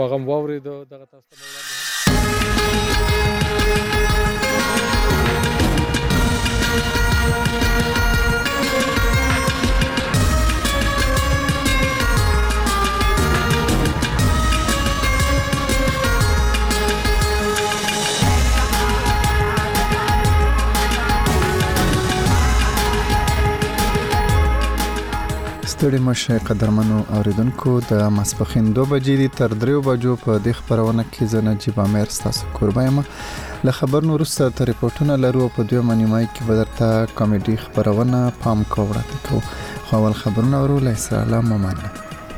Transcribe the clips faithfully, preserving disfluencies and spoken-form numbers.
پیغام واورید دغه تاسو ته وړاندې ستړي مشه قدرمنو اوریدونکو د ماسپخین دو بجې دي تر دریو بجو په دې خبرونه کې زه نجیب امیر ستاسو کوربه یم. له خبرونو وروسته تر ریپورتونه لرو په دویمه نیمایي کې به درته کامیډي خبرونه پام کوو وړاندې کوو. خو اول خبرونه ورو له اسراله ممنه.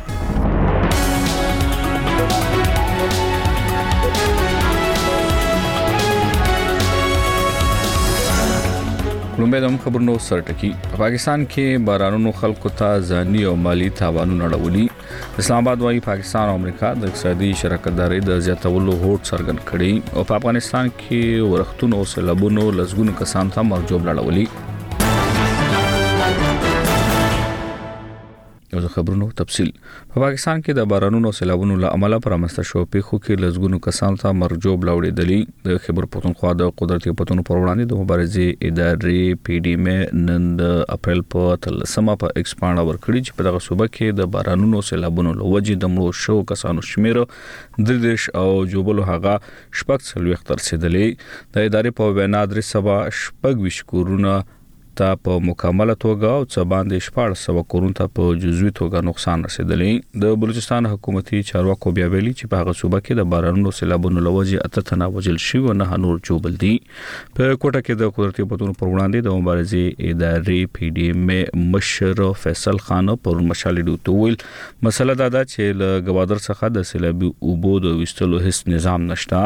لومبه د خبرونو سرټکی په پاکستان کې بارانونو خلکو ته ځاني او مالی تاوانونه اړولي. اسلام آباد وايي پاکستان او امریکا د اقتصادي شراکتداري د زیاتولو هوډ څرګند کړي او په افغانستان کې ورښتونو او سیلابونو لسګونو کسان ته مرګ جوړ اړولي. یو خبرونو تفصیل په پاکستان کې د بارانونو او سیلابونو له امله پرمسته شو پیښو کې لسګونو کسان ته مرګ جوړ لاوړېدلي. د خیبر پختونخوا د قدرتي پتونو پر وړاندې د مبارزې ادارې پی ډی ام نن د اپریل په تلسمه په ایکسپانډ ورکړي چې په دغه صوبه کې د بارانونو او سیلابونو له وجې د مړو شو کسانو شمیر د دیش او جوبلو هغه شپږ څلوېښت تر رسیدلې. د ادارې په وینا درې سوه شپږ ویشت کورونه ته په مکمله توګه او څه باندې شپږ سوه کورونو ته په جزوي توګه نقصان رسیدلی. د بلوچستان حکومتي چارواکو بیا ویلي چې په هغه صوبه کې د بارانونو سیلابونو له وجې اته تنه وژل شوي او نه نور ژوبل دي. په کوټه کې د قدرتي پتونو پر وړاندې د مبارزې ادارې پی ډی ام مشر فیصل خان پر مشالې ډوته ویل مسله دا ده چې له گوادر څخه د سیلابي اوبو د وستلو هیڅ نظام نشته.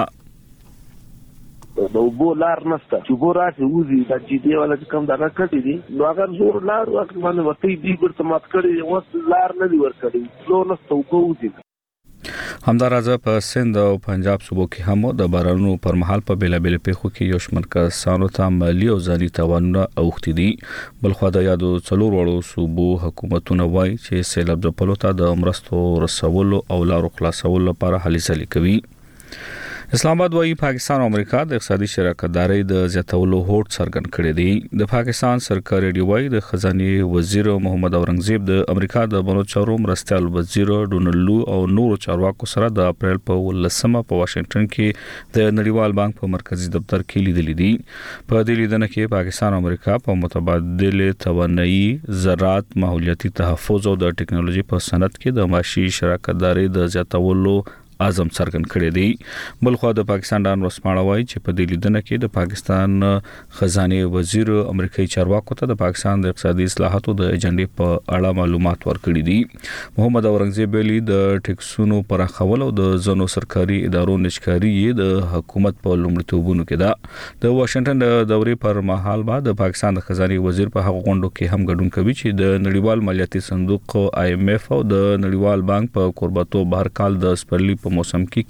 د وبو لار نشته چې وبو راشي وزي د جی ډي ولا کم دا راکټي دي نو هغه زور لار وخت باندې ورته دی ګرته مات کړي اوس لار نه دی ور کړی نو نشته وبو وزي. همدارازه په سند او پنجاب صوبو کې هم د بارانونو پر مهال په بیلا بیل پیښو کې یو شمېر کسانو ته مالی او ځاني تاوانونه اوښتي دي. بلخو د یادو څلور وړو صوبو حکومتونه وایي چې سیلاب ځپلو ته د مرستو رسولو او لارو خلاصولو لپاره هلې ځلې کوي. اسلام آباد وايي پاکستان او امریکا د اقتصادي شراکتداري د زیاتولو هوډ څرګند کړی دی. د پاکستان سرکاري ډیوای د خزانه وزیر محمد اورنګزیب د امریکا د بنو چارو مرستيال وزیر ډونالد لو او نور چارواکو سره د اپریل په ولسمه په واشنگټن کې د نړیوال بانک په مرکزی دفتر کې لیدل دي. په دې لیدنه کې پاکستان او امریکا په متبادل توانایي، زراعت، ماحولیاتي تحفظ او د ټکنالوژي په صنعت کې د معاشي شراکتداري د زیاتولو اعظم څرګند کړی دی. بلخو د پاکستان ډان رسماړه وایي چې په دې لیدنه کې د پاکستان خزانه وزیر امریکایي چارواکو ته د پاکستان د اقتصادي اصلاحاتو د ایجنډې په اړه معلومات ورکړي دي. محمد اورنګزیب ویلي د ټیکسونو پراخول او د ځنو سرکاري ادارو نشکاري د حکومت په لومړیتوبونو کې ده. د واشنگټن د دورې پر مهال بعد د پاکستان د خزانه وزیر په هغه غونډو کې هم ګډون کوي چې د نړیوال مالیاتي صندوق آی ایم ایف او د نړیوال بانک په قربتو بهر کال د سپرلی په موسم کې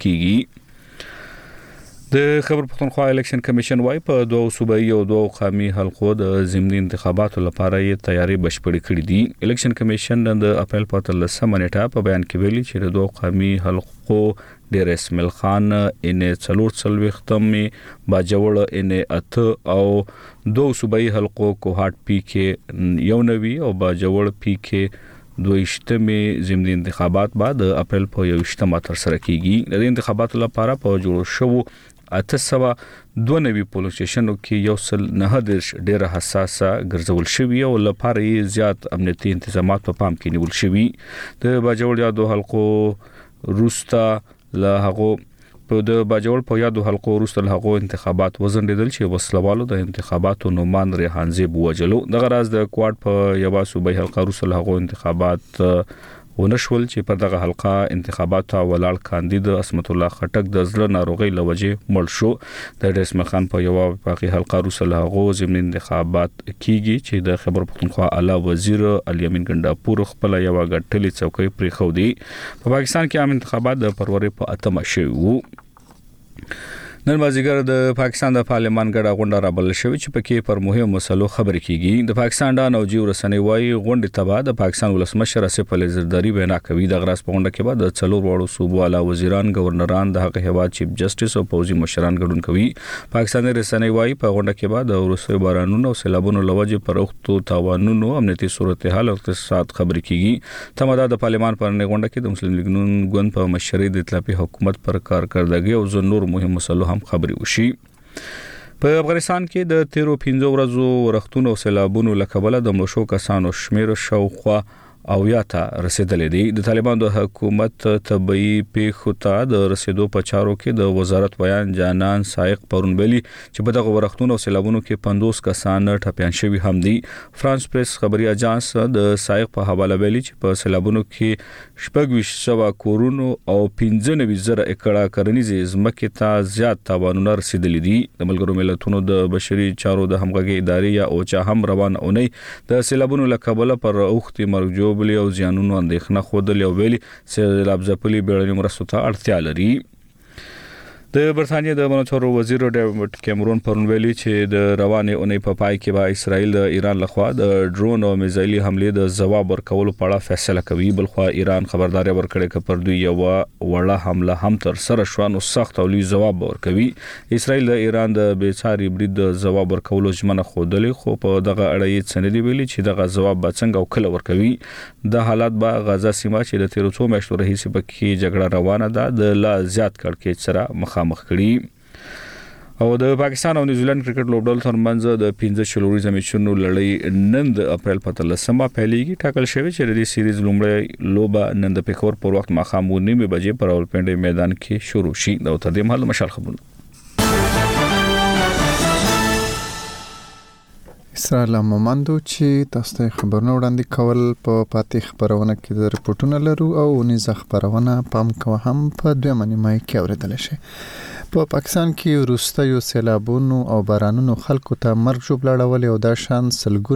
کیږي. د خیبر پختونخوا الیکشن کمیشن وايي په دوه صوبایي او دوه قومي حلقو د ضمني انتخاباتو لپاره یې تیاری بشپړې کړې دي. الیکشن کمیشن د اپریل په تلسمه نیټه په بیان کې ویلي چې د دوه قومي حلقو ډیر اسماعیل خان ان څلور څلوېښتمې باجوړ ان اته او دوه صوبایي حلقو کوهات پی کې یو نوي او باجوړ پی کې دویشتمې ضمني انتخابات بعد اپریل په یوشتمه تر سره کیږي. د انتخاباتو لپاره په جوړ شوو اته سوه دوه نوي پولیس سټیشنونو کې یو سل نه درش ډیره حساسه ګرځول شوی او لپاره یې زیات امنیتي تنظیمات په پام کې نیول شوی. د باجوړ یادو حلقو روستا له هغه په د باجوړ په یادو حلقو وروسته له هغو انتخابات وزندیدل چې وسلوالو د انتخاباتو نومان ریحان زیب وجلو. د غراز د کوارټ په یو صوبایي حلقه وروسته له هغو انتخابات ونشول چې په دغه حلقه انتخابات ولاړ کاندید اسمت الله خټک د زړه ناروغي لوجه مړ شو. د رسم خان په یو باقي حلقه وروسته له هغو ضمني انتخابات کیږي چې د خیبر پختونخوا اعلی وزیر الیمین ګنداپور خپل یو غټلې څوکۍ پرې خو دی. په پاکستان کې عام انتخابات د فروری په اتمه شوي وو. نن مازیګر د پاکستان د پارلمان غړا غونډه رابل شوې چې پکې پر مهمو مسلو خبرې کیږي. د پاکستان د نوجو رسنۍ وايي غونډې تبع د پاکستان ولسمشر اسف علي زرداری وینا کوي. د غراس په غونډه کې بعد د څلور وړو صوبو اعلی وزیران گورنران د هغه هیواد چیف جسټس او پوزي مشران ګډون کوي. پاکستاني رسنۍ وايي په غونډه کې بعد د روسي بارانونو او سیلابونو لوجه پر وختو تاوانونو امنیتي صورتحال او اقتصاد خبرې کیږي. تماده د پارلمان پر غونډه کې د مسلم لیگ نون ګوند په مشرۍ د ائتلافي حکومت پر کارکړدګي او نور مهم مسلو هم خبرې وشي. په افغانستان کې د تیرو پنځو ورځو ورښتونو او سیلابونو لکبله د مړو شو کسانو شمیر شاوخوا او یا ته رسیدلې دي. د طالبان د حکومت طبي پیښو ته د رسیدو په چارو کې د وزارت بیان جانان سائق پرونبلی چې په دغه ورښتونو او سیلابونو کې پنځوس کسان ټپيان شوي هم دي. فرانس پریس خبري اژانس د سائق په حواله ویلي چې په سیلابونو کې شپږ سوه کورونو او پنځه نوي زره ایکړه کرنیزې ځمکې ته زیات تاوانونه رسیدلي دي. د ملګرو ملتونو د بشري چارو د همغږي ادارې یا اوچا هم روان اونۍ د سیلابونو لکبله پر اوختي مرجو بلی او ځانونو اندېښنه خوده او ویلي سیلاب ځپلي بیړني مرستو ته اړتیا لري. د برتانیې د منچورو وزیر ډیوډ کیمرون پرون ویلي چې د روانې اونۍ په پای کې به اسرائیل د ایران لخوا د ډرون او میزایلي حملې د جواب ورکولو په اړه فیصله کوي. بلخوا ایران خبرداري ورکړې چې پر دوی یو وړه حمله هم تر سره شو نو سخت او لوی جواب ورکوي. اسرائیل د ایران د بیچاري برید د جواب ورکولو ژمنه خوده خو په دغه اړه یې څنډي ویلي چې دغه جواب به څنګه او کله ورکوي. د حالات به غزا سیمه چې د تیرو څو میاشتو راهیسې پکې جګړه روانه ده د لا زیات کړکېچ سره مخامخ کړي. او د پاکستان او نیوزیلند کرکټ لوبډل ترمنځ د پنځه شلوري میچونو لړۍ نن د اپریل په تلسمه پیلېږي. ټاکل شوی چې د دې سیریز لومړی لوبه نن د پیښور پر وخت ماښام نیمه بجې پر راولپنډي میدان کې شروع شي. دا تر دې مهال مشال خبرونه اسرائیل مومندو چې تاسو ته خبرونه وړاندې کول په پاتې خبرونه کې د رپورټونو لرو او نيزه خبرونه پام کوه هم په دویمه نیمه کې اوریدل شي. په پاکستان کې وروستیو سیلابونو او بارانونو خلکو ته مرګ ژوبلاړول او دا شان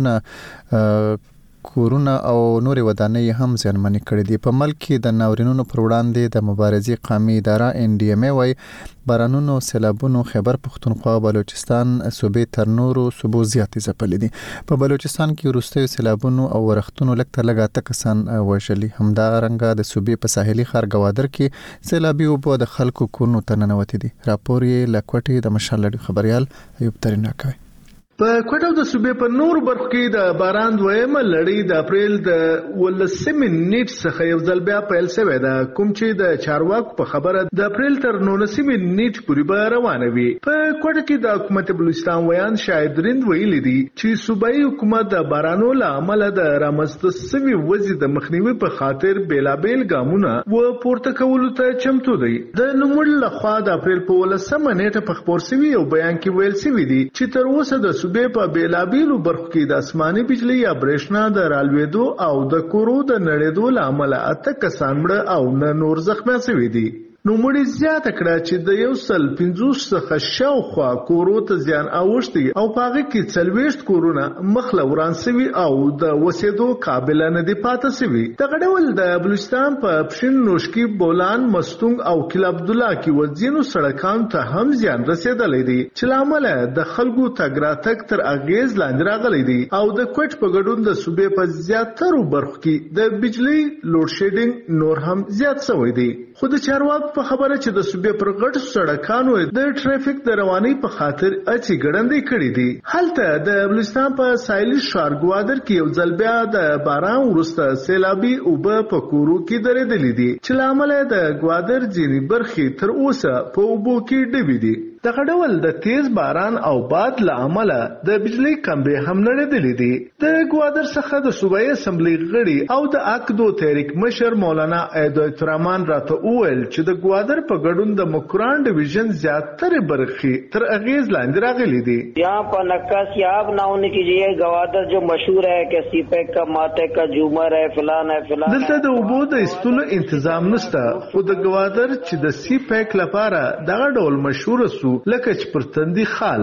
سلګونه کورونه او نور ودانۍ هم ځانمنې کړې دي. په ملک کې د ناورینونو پر وړاندې د مبارزې قومي اداره ان ډي ام ای وايي بارانونو سیلابونو خیبر پختونخوا بلوچستان صوبې تر نورو صوبو زیاتې ځپلې دي. په بلوچستان کې وروستیو سیلابونو او ورښتونو لږ تر لږه اته کسان وژلي. همدا رنګه د صوبې په ساحلي ښار ګوادر کې سیلابي اوبه د خلکو کورونو ته ننوتې دي. راپور یې له کوټې د مشال لړۍ خبريال ایوب ترینا کوي. په کوټه د صوبې په نور برخو کې د باران دویمه لړۍ د اپریل د ولسمې نیټ څخه یو ځل بیا پیل شوې ده، کوم چې د چارواکو په خبره د اپریل تر نولسمې نیټ پورې به روانه وي. په کوټه کې د حکومت بلوچستان ویان شاهد رند ویلي دي چې صوبایي حکومت د بارانو له امله د رامنځته شوي وضع د مخنیوي په خاطر بیلابیل ګامونه و پورته کولو ته چمتو دی. د نوموړي لخوا د اپریل په ولسمه نیټه په خبر شوي یو بیان کې ویل شوي دي چې تر اوسه د صوبې په بیلابیلو برخو کې د اسماني بجلی یا برېښنا د رالوېدو او د کورو د نړېدو له امله اته کسان مړه او نه نور زخمیان شوي دي. نوموړي زیاته کړه چې د یو سل پنځوس څخه شاوخوا کورو ته زیان اوښتی او په هغه کې څلوېښت کورونه مخ له وران شوي او د وسېدو قابله نه دي پاته شوي. دغه ډول د بلوچستان په پښین نوشکي بولان مستونګ او کیل عبدالله کې وځینو سړکانو ته هم زیان رسېدلی دی چې له امله د خلکو تګ راتګ تر اغېز لاندې راغلی دی او د کوټ په ګډون د صوبې په زیاترو برخو کې د بجلی لوډ شیډینګ نور هم زیات شوی دی. خو د چارواکو په خبره چې د صوبې پر غټو سړکانو د ټریفیک د روانۍ په خاطر اچي ګړندې کړې دي. هلته د بلوچستان په ساحلي ښار ګوادر کې یو ځل بیا د باران وروسته سیلابي اوبه په کورو کې درېدلې دي چې له امله د ګوادر ځینې برخې تر اوسه په اوبو کې ډوبې دي. دغه ډول د تیز باران او باد له امله د بجلی کمبې هم نړېدلې دي. د ګوادر څخه د صوبایي اسمبلی غړي او د اکدو تحریک مشر مولانا ایدایت الرحمن راته وویل چې د ګوادر په ګډون د مکران ډویژن زیاتره برخې تر اغیز لاندې راغلي دي. यहाँ पर नक्काशी आप ना होने कीजिए, गवादर जो मशहूर है कि सीपेक का माते का झूमर है फलान है फलान. دلته د اوبو د استلو تنظیم نشته، خو د ګوادر چې د سیپیک لپاره دغه ډول مشهور سو لکه چې پر تندي خال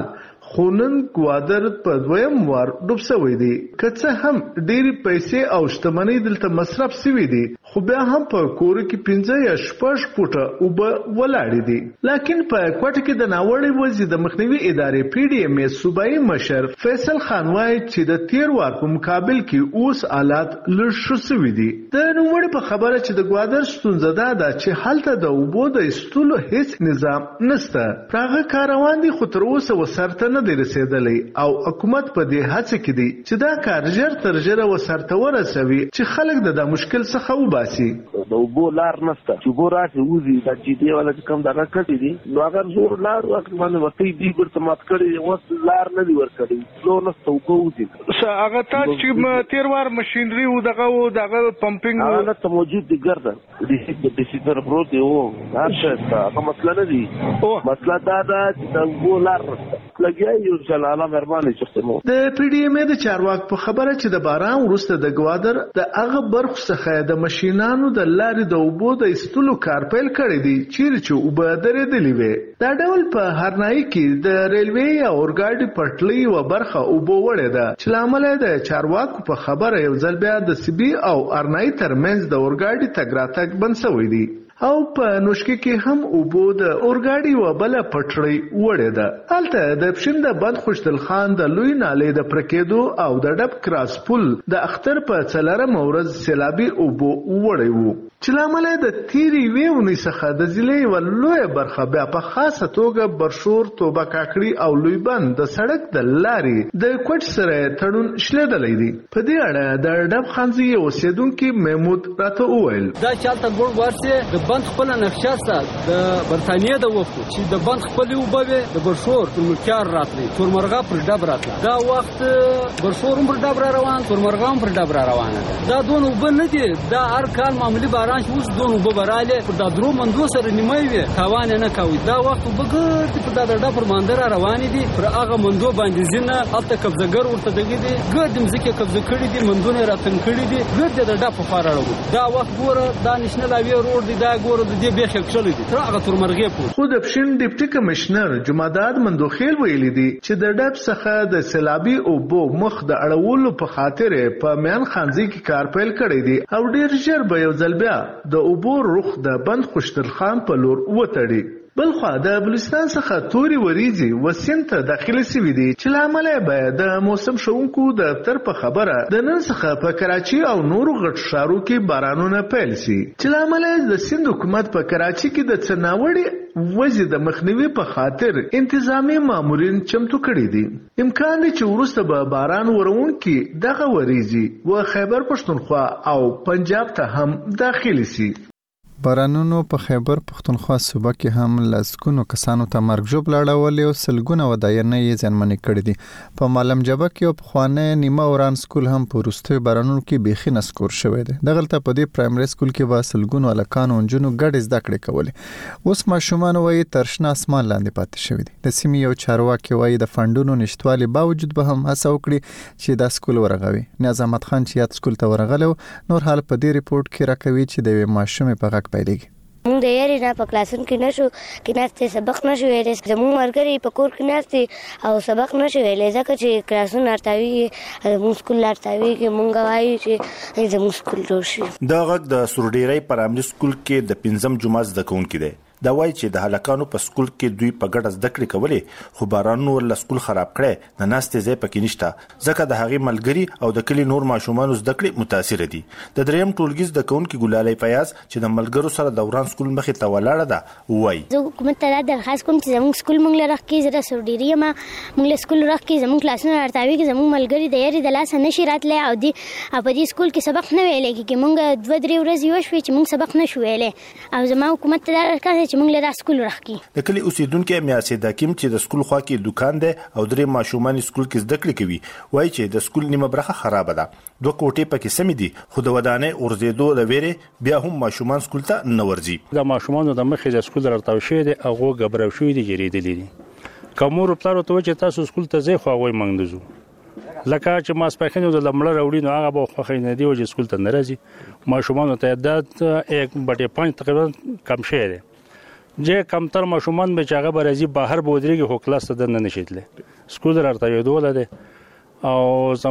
خو نن ګوادر په دویم وار ډوب شوی دی. که څه هم ډېرې پیسې او شتمنۍ دلته مصرف شوي دي خو بیا هم په کور کې پنځه یا شپږ فوټه اوبه ولاړې دي. لاکن په کوټه کې د ناوړه وضع د مخنیوي ادارې پی ډي ایم صوبایي مشر فیصل خان وایي چې د تیر وار په مقابل کې اوس حالات لږ ښه شوي دي. د نوموړي په خبره چې د ګوادر ستونزه دا ده چې هلته د اوبو د ایستلو هیڅ نظام نشته. پر هغه کار روان دي خو تر اوسه وسرته نه دی رسېدلی او حکومت په دې هڅه کې دی چې دا کار ژر تر ژره وسرته ورسوي چې خلک د دا مشکل څخه وباسي. د اوبو لار نشته چې اوبو راشي وځي دا جدي والا چې کوم دغه کټي دي نو اگر زور لار وخت باندې وتی دی ګرته مات کړي اوس لار نه دی ور کړی زور نشته اوبو وځي. هغه تا چې تیر وار ماشينري او دغه او دغه پمپینګ هغه ته موجود دي ګرځه د ډیسیپر پروت دی او هرڅه هغه مسله نه دی. مسله دا ده چې د اوبو لار لګیا یو جلاله مهرباني چې د پی ډي ایم د چارواک په خبره چې د باران وروسته د ګوادر د هغه برخو څخه د ماشينانو د لارې د اوبو د ایستلو کار پیل کړی دی چیرې چې اوبه درېدلې وي. دا ډول په هرنایي کې د ریلوي یا اورګاډي پټلۍ یوه برخه اوبو وړې ده چې له امله د چارواکو په خبره یو ځل بیا د سیبي او ارنایي ترمنځ د اورګاډي تګ راتګ بند شوی دی. او په نوشکې کې هم اوبو د اورګاډي یوه بله پټړۍ وړې ده. هلته د پښین د بند خوشدل خان د لوی نالې د پرکېدو او د ډب کراس پل د اختر په څلورمه ورځ سیلابي اوبو وړی وو چې له امله د تېرې یوې اونۍ څخه د ضلع یوه لویه برخه بیا په خاصه توګه برشور توبه کاکړي او لوی بند د سړک د لارې د کوټ سره تړون شلېدلی دی. په دې اړه د ډب خانزي اوسېدونکي محمود راته وویل دا چالته ګوړ ورسې د بند خپل نقشه سره د برتانیې د وخت چې د بند خپل اوبه د برشور پر ملکیار راتلی تورمرغه پر ډب راتله. دا وخت برشور هم پر ډب را روان تورمرغه هم پر ډب را روانه ده. دا دون اوبه نه دي دا هر کال معمولی باران چې اوس دون اوبه براله پر دا درو مندو سره نیمه وي تاوان نه کوي. دا وخت اوبه ګرد په دا ډب پر ماندر روان دي پر هغه مندو باندې ځنه الته قبضهګر ورته دغه دي ګرد مزکه قبضه کړی دي مندونه راتن کړی دي ګرد د ډب په فارړو. دا وخت ګوره دا نشنل اوی روډ دی دا ګوره د دې بیخ کښلې دي تر هغه تورمرغې پورې. خو د پښین ډیپټي کمشنر جمعداد مندوخیل ویلي دي چې د ډب څخه د سیلابي اوبو مخ د اړولو په خاطر په میان خانزي کې کار پیل کړی دی او ډیر ژر به یو ځل بیا د اوبو رخ د بند خوشتر خان په لور وتړي. بلخوا د بلوچستان څخه توري وریځې وسیم ته داخلي شوي دي چې له امله به د موسم ښوونکو د دفتر په خبره د نن څخه په کراچي او نورو غټ ښارو کې بارانونه پیل شي چې له امله د سیند حکومت په کراچي کې د څه ناوړې وضع د مخنیوي په خاطر انتظامی مامورین چمتو کړي دي. امکان دی چې وروسته به باران وروونکي دغه وریځې و خیبر پښتونخوا او پنجاب ته هم داخلي شي. بارانونو په خیبر پښتونخوا صوبه کې هم لسګونو کسانو ته مرګ ژوبل اړولې او سلګونه ودانۍ یې زیانمنې کړې دي. په معلم جبه کې یو پخوانی نیمه وران سکول هم په وروستیو بارانونو کې بیخي نسکور شوی دی. دغلته په دې پرایمري سکول کې به سلګونو هلکانو نجونو ګډې زده کړې کولې. اوس ماشومان وایي تر شنه اسمان لاندې پاتې شوي دي. د سیمې یو چارواکي وایي د فنډونو نشتوالي باوجود به هم هڅه وکړي چې دا سکول ورغوي. نیاز احمد خان چې یاد سکول ته ورغلی نور حال په دې ریپورت کې راکوي چې د یوې ماشومې په غږ پیلېږي. مونږ د یاري نه په کلاسونو کې نشو کې ناستې سبق نشو ویلی زموږ ملګري په کور کې ناستې او سبق نشو ویلی ځکه چې کلاسونه ارتاویږي زموږ سکول ارتاویږي مونږ وایو چې زموږ سکول جوړ شي. دا غږ د سورډیری پرایمري سکول کې د پنځم جماعت زده کوونکي دی. دا وایي چې د هلکانو په سکول کې دوی په ګډه زده کړې کولې خو بارانونو ورله سکول خراب کړی د ناستې ځای پکې نشته ځکه د هغې ملګري او د کلي نور ماشومانو زده کړې متاثره دي. د دریم ټولګي زده کوونکي ګلالۍ فیاض چې د ملګرو سره د وران سکول مخې ته ولاړه ده وایي زه حکومت ته دا درخواست کوم چې زموږ سکول موږ له رخکې زه د سورډیري یم موږ له سکول رخکې زموږ کلاسونه ارتاویږي زموږ ملګري د یاري د لاسه نشي راتلی او دې او په دې سکول کې سبق نه ویلی کېږي. موږ دوه درې ورځې وشوې چې موږ سبق نشو ویلی او زما حکومت ته دا درخواست چې موږ له دا سکول د کلی اوسیدونکو میاسې داکیم چې د سکول خوا کې دکان دی او درې ماشومان سکول کې زده کړې کوي وایي چې د سکول نیمه برخه خراب ده. دوه کوټې پکې سمې دي خو د ودانۍ اورزېدو د ویرې بیا هم ماشومان سکول ته نه ورځي. د ماشومانو د مخې د سکول راتاو شوی دی هغه غبرو شوی دي جریدلې دي کومور پلار ته چې تاسو سکول ته ځئ خو هغه منګدزو لکه چې ماسپخینو د لمړه راوړي نو هغه به خوښ نه دی چې سکول ته نه راځي. ماشومانو ته د یک بټه پنځه تقریبا کم شي دي چې کمتر ماشومان به چې هغه برازي بهر بودريږي خو کلاس ته نه نشیتله سکول رارتاوېدو دی او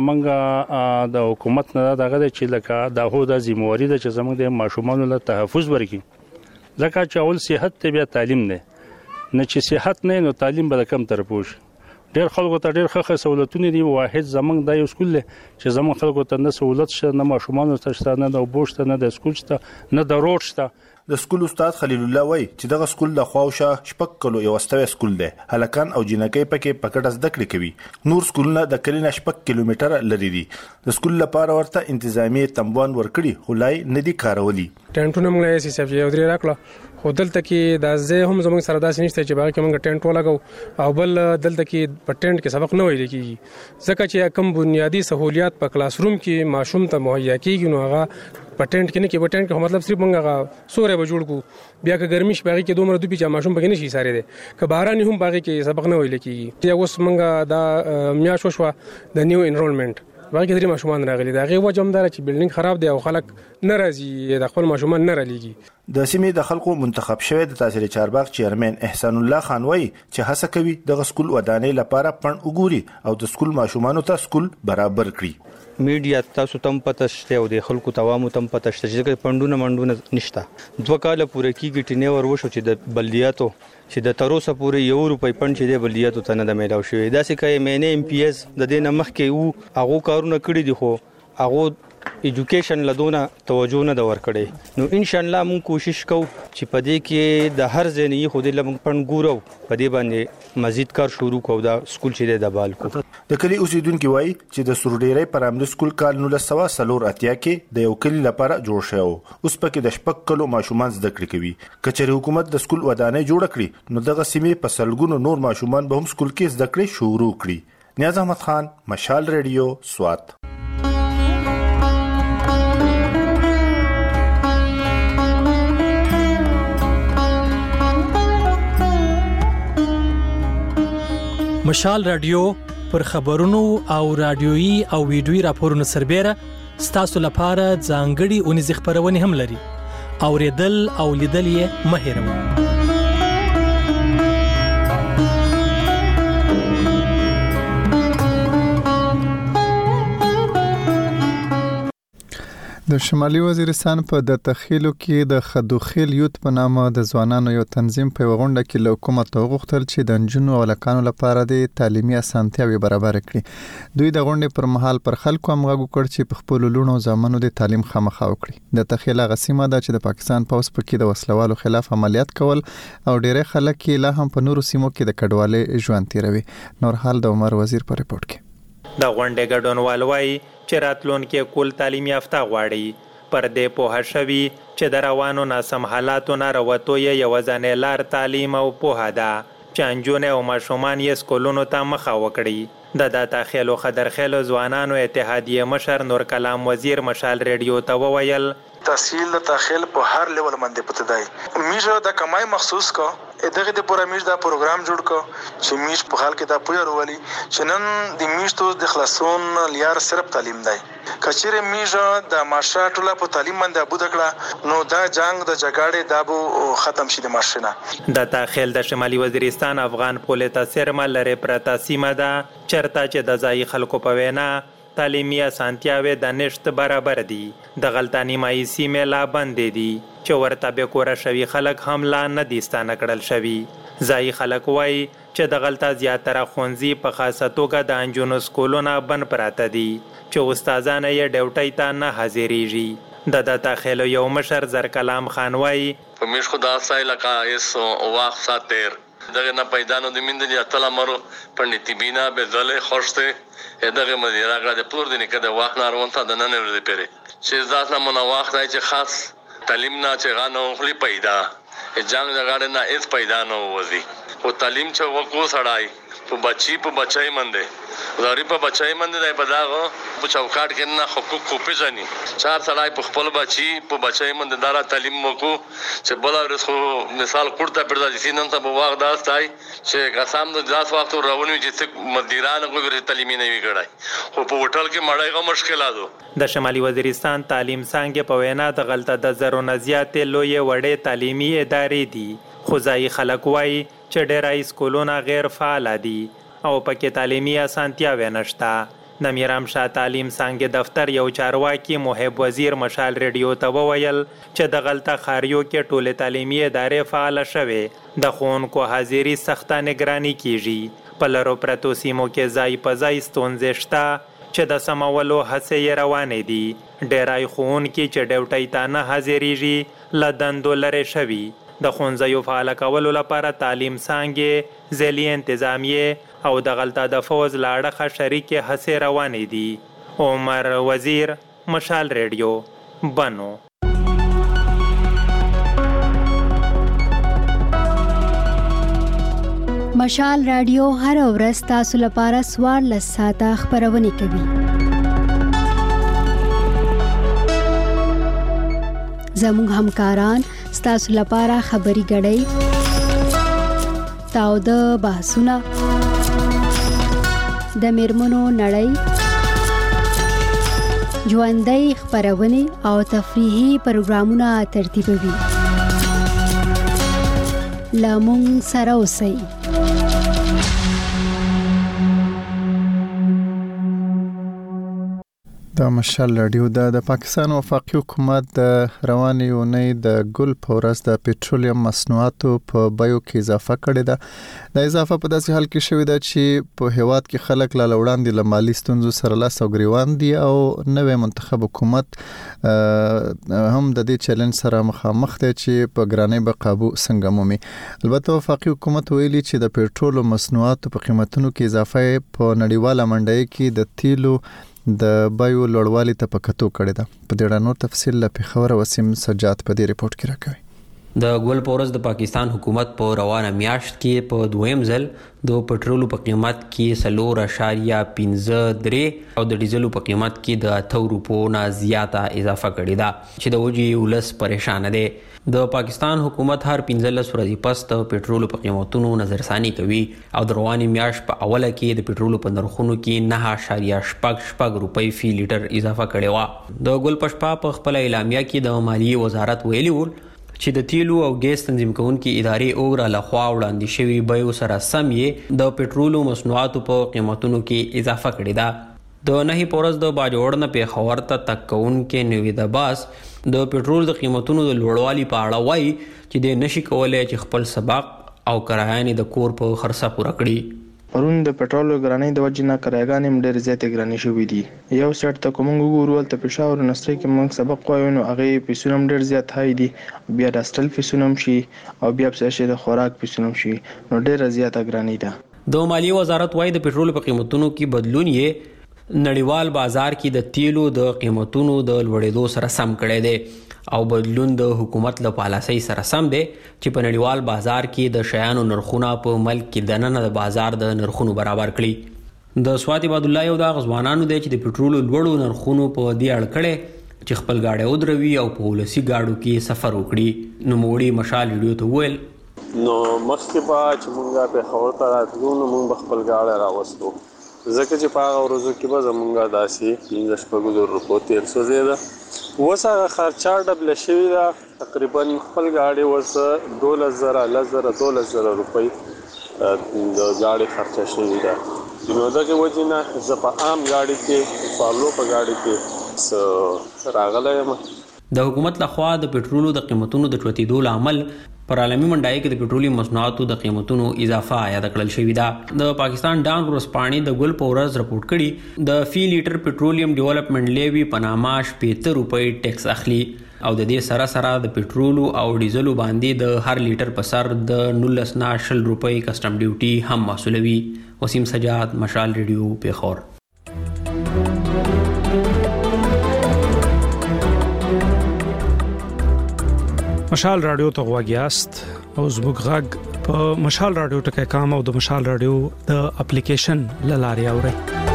زمونږ د حکومت نه دغه دی چې لکه دا هو د ذمہواري ده چې زمونږ د ماشومانو له تحفظ ورکړي ځکه چې اول صحت ته بیا تعلیم دی نه چې صحت نه نو تعلیم به د کم طرفه وشي ډېر خلکو ته ډېر ښه سہولتونه دي واحد زمونږ دا یو سکول دی چې زمونږ خلکو ته نه سہولت شته نه ماشومانو ته شته نه د اوبو شته نه د سکول شته نه د روډ شته د سکول استاد خلیل الله وای چې دغه سکول د خواوشه شپږ کلو یو استوي سکول دی هلکان او جنکۍ پکې پکړه زده کړې کوي نور سکولونه د کلینه شپږ کیلومتره لري دي د سکول لپاره ورته انتظامی تنبوان ورکړي خلای ندي کارولي ټینټونه موږ یې سي سي یو درې راکړه خو دلته کې د ځای هم زموږ سره داسې نشته چې باغ کې موږ ټینټ ولګو او بل دلته کې په ټینټ کې سبق نه ویل کیږي ځکه چې کوم بنیادی سہولیات په کلاس روم کې ماشوم ته مهیا کیږي نو هغه په ټینټ کې نه کې په ټینټ کې مطلب صرف موږ هغه سورې به جوړ کو بیا که ګرمي شي باغ کې دومره دوی چې ماشوم پکې نشي ساري دي که باران هم باغ کې سبق نه ویل کیږي یا اوس موږ دا میاشو شو د نیو انرولمنت باقي درې ماشومان راغلي دا غي وجه هم دار چې بلډینګ خراب دی او خلک ناراضي د خپل ماشومان نه رالېږي د سیمې د خلکو منتخب شوی د تحصیل چارباغ چیرمن احسان الله خان وای چې هڅه کوي د سکول ودانې لپاره پړن وګوري او د سکول ماشومان ته سکول برابر کړي میډیا تاسو تم پتهشته او د خلکو توامو تم پتهشته چې پندونه منډونه نشته دوه کاله پوره کیږي ټینه ور وشو چې د بلدیاتو چې د تروسه پورې یو روپۍ پند چې د بلدیاتو ته نه د میلاو شوی دا چې کای مینه ام پی ایس د دې نمخ کې وو هغه کارونه کړی دي خو هغه ایجوکیشن لدونه توجه نه د ور کړي نو ان شاء الله مون کوشش کوو چې په دې کې د هر ځای خو د لمن پند ګورو په دې باندې مزید کار شروع کوو دا سکول چې د بال کو د کلی اوسیدونکو وای چې د سورډيري پرامل سکول کال نو لسوا سلور اتیا کې د یو کلی لپاره جوړ شو اوس پکې د شپږ کلو ماشومان زده کړې کوي کچېر حکومت د سکول ودانې جوړ کړي نو دغه سیمې په سلګونو نور ماشومان به هم سکول کې زده کړې شروع کړي نیاز احمد خان مشال ریډیو سوات مشال رادیو پر خبرونو او رادیويي او ویډیويي راپورونو سربېره ستاسو لپاره ځانګړي اونیز خبرونه هم لري اوریدل او لیدل یې مه هېروئ د شمالي وزیرستان په د تخیلو کې د خدوخیل یوت په نامه د ځوانانو یو تنظیم په غونډه کې له حکومت غوښتل چې د نجونو او لکانو لپاره د تعلیمي اسانتیاوي برابر کړي دوی د غونډې پر مهال پر خلکو هم غوښتل کړ چې په خپل لونو زامنو د تعلیم خامخا وکړي د تخیل غسیمه ده چې د پاکستان پوس په کې د وسلوالو خلاف عملیات کول او ډېر خلک کې لا هم په نورو سیمو کې د کډوالۍ ژوند تیروي نور حال د عمر وزیر په ریپورت کې د غونډې ګډونوال وایي چې راتلونکي کول تعلیم یافته غواړي پر دې پوهه شوي چې د روانو ناسم حالاتو نه راوتو یې یو ځانې لار تعلیم او پوهه ده چې نجونې او ماشومان یې سکولونو ته مخه وکړي د داتا خیلو خدرخیلو ځوانانو اتحادیه مشر نور کلام وزیر مشال ریډیو ته وویل تحصیل د تخیل په هر لیول باندې پته دی میژه د کمای مخصوص کو دغه د پوره میژ دا پروګرام جوړ کو چې میژ په حال کې دا پوهه ورولي چې نن د میژ د خلاصون لیار صرف تعلیم دی کچېره میژه د ماشا ټوله په تعلیم باندې ابو دکړه نو دا جنگ د جګړې دابو ختم شي د ماشینه د تخیل د شمالي وزیرستان افغان پولیس سرمه لري پرتا سیمه ده چرته چې د ځای خلکو په وینا تعلیمي اسانتیاوي د نشت برابر دي د غلطانی مای سیمه لا باندې دي چې ورته به کور شوی خلک هم لا نه دي ستانه کړل شوی ځای خلک وای چې د غلطه زیاتره خونځي په خاصه توګه د انجونو سکولونه بن پراته دي چې استادانه یې ډیوټي ته نه حاضرېږي د داتا خیلو یو مشر زر کلام خان وای په مش خدا سای لکه ایس واخ ساتر دغه نه پیدانو د مند دي اتل امر پندتی بینا به ځله خوشته دغه مدیره غړ د پور دي کده واخ نارونته د نن ورته پیری چې ذات نه مونږ واخ راځي چې خاص تعلیم نه چې غانو خلی پیدا جنگ جګړه نه اس پیدا نه وځي او تعلیم چې وکړو سړای په بچی په بچای منده زاري په بچای منده دی په داغه په چوکاټ کې نه حقوق کو پیژني چار سړای په خپل بچی په بچای منده دارا تعلیم وکړو چې بل ورسو مثال کوړه پردا دي نن ته په واغ داستای چې قسم د ځاس وخت رواني چې مدیران کوی تعلیمي نه ویګړای خو په هوټل کې مړایغه مشکلاتو د شمالي وزیرستان تعلیم څنګه په وینا د غلطه د زرو نزيات لوی وړې تعلیمي ادارې دي خو ځای خلک وای چې ډېرای سکولونه غیر فعال دي او پکې تعلیمي اسانتیاوې نشته. د میرامشاه تعلیم څانګې دفتر یو چارواکي محب وزیر مشال ریډیو ته وویل چې د غلطه خاریو کې ټولې تعلیمي ادارې فعاله شوې، د ښوونکو حاضري سخته نگراني کیږي. په لرو پرتو سیمو کې ځای په ځای ستونزې شته چې د سمولو هڅې یې روانې دي. ډیری ښوونکي چې ډیوټۍ ته نه حاضرېږي له دندو لرې شوي. د ښوونځیو فعاله کولو لپاره تعلیم څانګې، ځلي انتظامیې او د غلطه د فوز له اړخه شریکې هڅې روانې دي. عمر وزیر، مشال ریډیو، بنو. مشال رادیو هر ورځ تاسو لپاره څوارلس ساعته خبرونه کوي. زموږ همکاران ستاسو لپاره خبري غړي، تاوده بحثونه، د میرمنو نړۍ، ژوندۍ خبرونه او تفریحي پروګرامونه ترتیبوي. لامون سره اوسئ. د مشال رادیو د پاکستان وفاقي حکومت د روانې اونۍ د ګل په ورځ د پېټرولیم مصنوعاتو په بیو کې اضافه کړې ده. د اضافه په داسې حال کې شوې ده چې په هیواد کې خلک لا وړاندې له مالي ستونزو سره لاس او ګریوان دي او نوې منتخب حکومت هم د دې چیلنج سره مخامخ دی چې په ګرانۍ به قابو څنګه مومي. البته وفاقي حکومت ویلي چې د پېټرولو مصنوعاتو په قیمتونو کې اضافه په نړیواله منډۍ کې د تیلو د بایو لوړوالي ته پکتو کړی ده. په دې اړه نور تفصیل له پیښور وسیم سجاد په دې ریپورت کې راکوي. د ګل پورز د پاکستان حکومت په روانه میاشت کې په دویم ځل د پټرولو په قیمت کې سلور اشاریه پنځه درې او د ډیزلو په قیمت کې د اتو روپو نه زیاته اضافه کړې ده چې د وجې ولس پریشان دي. د پاکستان حکومت هر پنځلس ورځې پس د پټرولو په قیمتونو نظرثاني کوي او د رواني میاشت په اوله کې د پټرولو په نرخونو کې نه اشاریه شپږ شپږ روپۍ فی لیټر اضافه کړې و. د ګل پشپا په خپل اعلامیه کې د مالیې وزارت ویلي و چې د تیلو او ګیس تنظیم کوونکي ادارې اوګرا لخوا وړاندې شوی بیو سره سم یې د پټرولو مصنوعاتو په قیمتونو کې اضافه کړې ده. د نهي پورز د باجوړ نه پیښور ته تک کوونکې نوید عباس د پټرول د قیمتونو د لوړوالي په اړه وایي چې د نشي کولای چې خپل سبق او کرایانې د کور په خرڅه پوره کړي. پرون د پټرول ګرانۍ د وجې نه کرایګانې ډېر زیاتې ګرانې شوې دي. یو سټ ته کوم وګورو ولته پېښور نستری کې موږ سبق وایو نو هغه پیسونه ډېر زیات هاي دي، بیا د استل پیسونه شي او بیا په شي د خوراک پیسونه شي نو ډېر زیاته ګرانۍ ده. د مالیې وزارت وايي د پټرول په قیمتونو کې بدلون یې نړیوال بازار کې د تیلو د قیمتونو د لوړېدو سره سم کړی دی او بدلون د حکومت له پالیسۍ سره سم دی چې په نړیوال بازار کې د شیانو نرخونه په ملک کې دننه د بازار د نرخونو برابر کړي. د سوات عبد الله یو د غزوانانو دی چې د پټرولو لوړو نرخونو په دې اړه کړي چې خپل گاډي ودروي او په ولسی گاډو کې سفر وکړي. نو موړي مشال ویډیو ته ویل نو مخکې با چې مونږه په خبر ته راتلو نو مونږ خپل گاډي راوستو ځکه چې په هغه ورځو کې به زمونږه داسې پنځه شپږ زره روپو تېر سوځي ده. اوس هغه خرچه ډبله شوې ده، تقریبا خپل ګاډي اوس دولس زره لس زره دولس زره روپۍ د ګاډي خرچه شوې ده. نو دغه وجې نه زه په عام ګاډي کې فالو په ګاډي کې راغلی یم. د حکومت لخوا د پټرولو د قیمتونو د چوتېدو لامل پر عالمي منډای کې د پټرولیم مصنوعاتو د قیمتونو اضافه یاد کړل شوې ده. د پاکستان ډان ورسپانې د ګل پورز رپورټ کړي د فی لیټر پټرولیم ډیولپمنٹ لیوی په نامه شپږ روپۍ ټیکس اخلي او د دې سره سره د پټرولو او ډیزلو باندې د هر لیټر په سر د نولس نه شل روپۍ کسٹم ډیوټي هم مسولوي. وسیم سجاد، مشال ریډیو، پیښور. مشال رادیو ته غواګیاست او زموږ غږ په مشال رادیو ټکي کام او د مشال رادیو د اپلیکیشن لاري اوري.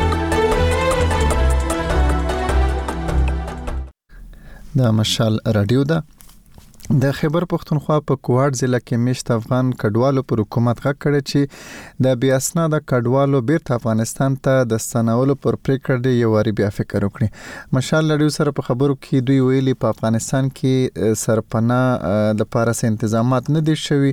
د مشال رادیو دا د خیبر پختونخوا په کوهاټ ضلع کې میشت افغان کډوالو پر حکومت غږ کړی چې د بیا اسناده کډوالو بیرته افغانستان ته د ستنولو پر پریکړه یو واری بیا فکر وکړي. مشال رادیو سره په خبرو کې دوی ویلي په افغانستان کې سرپناه د پارس تنظیمات نه دي شوي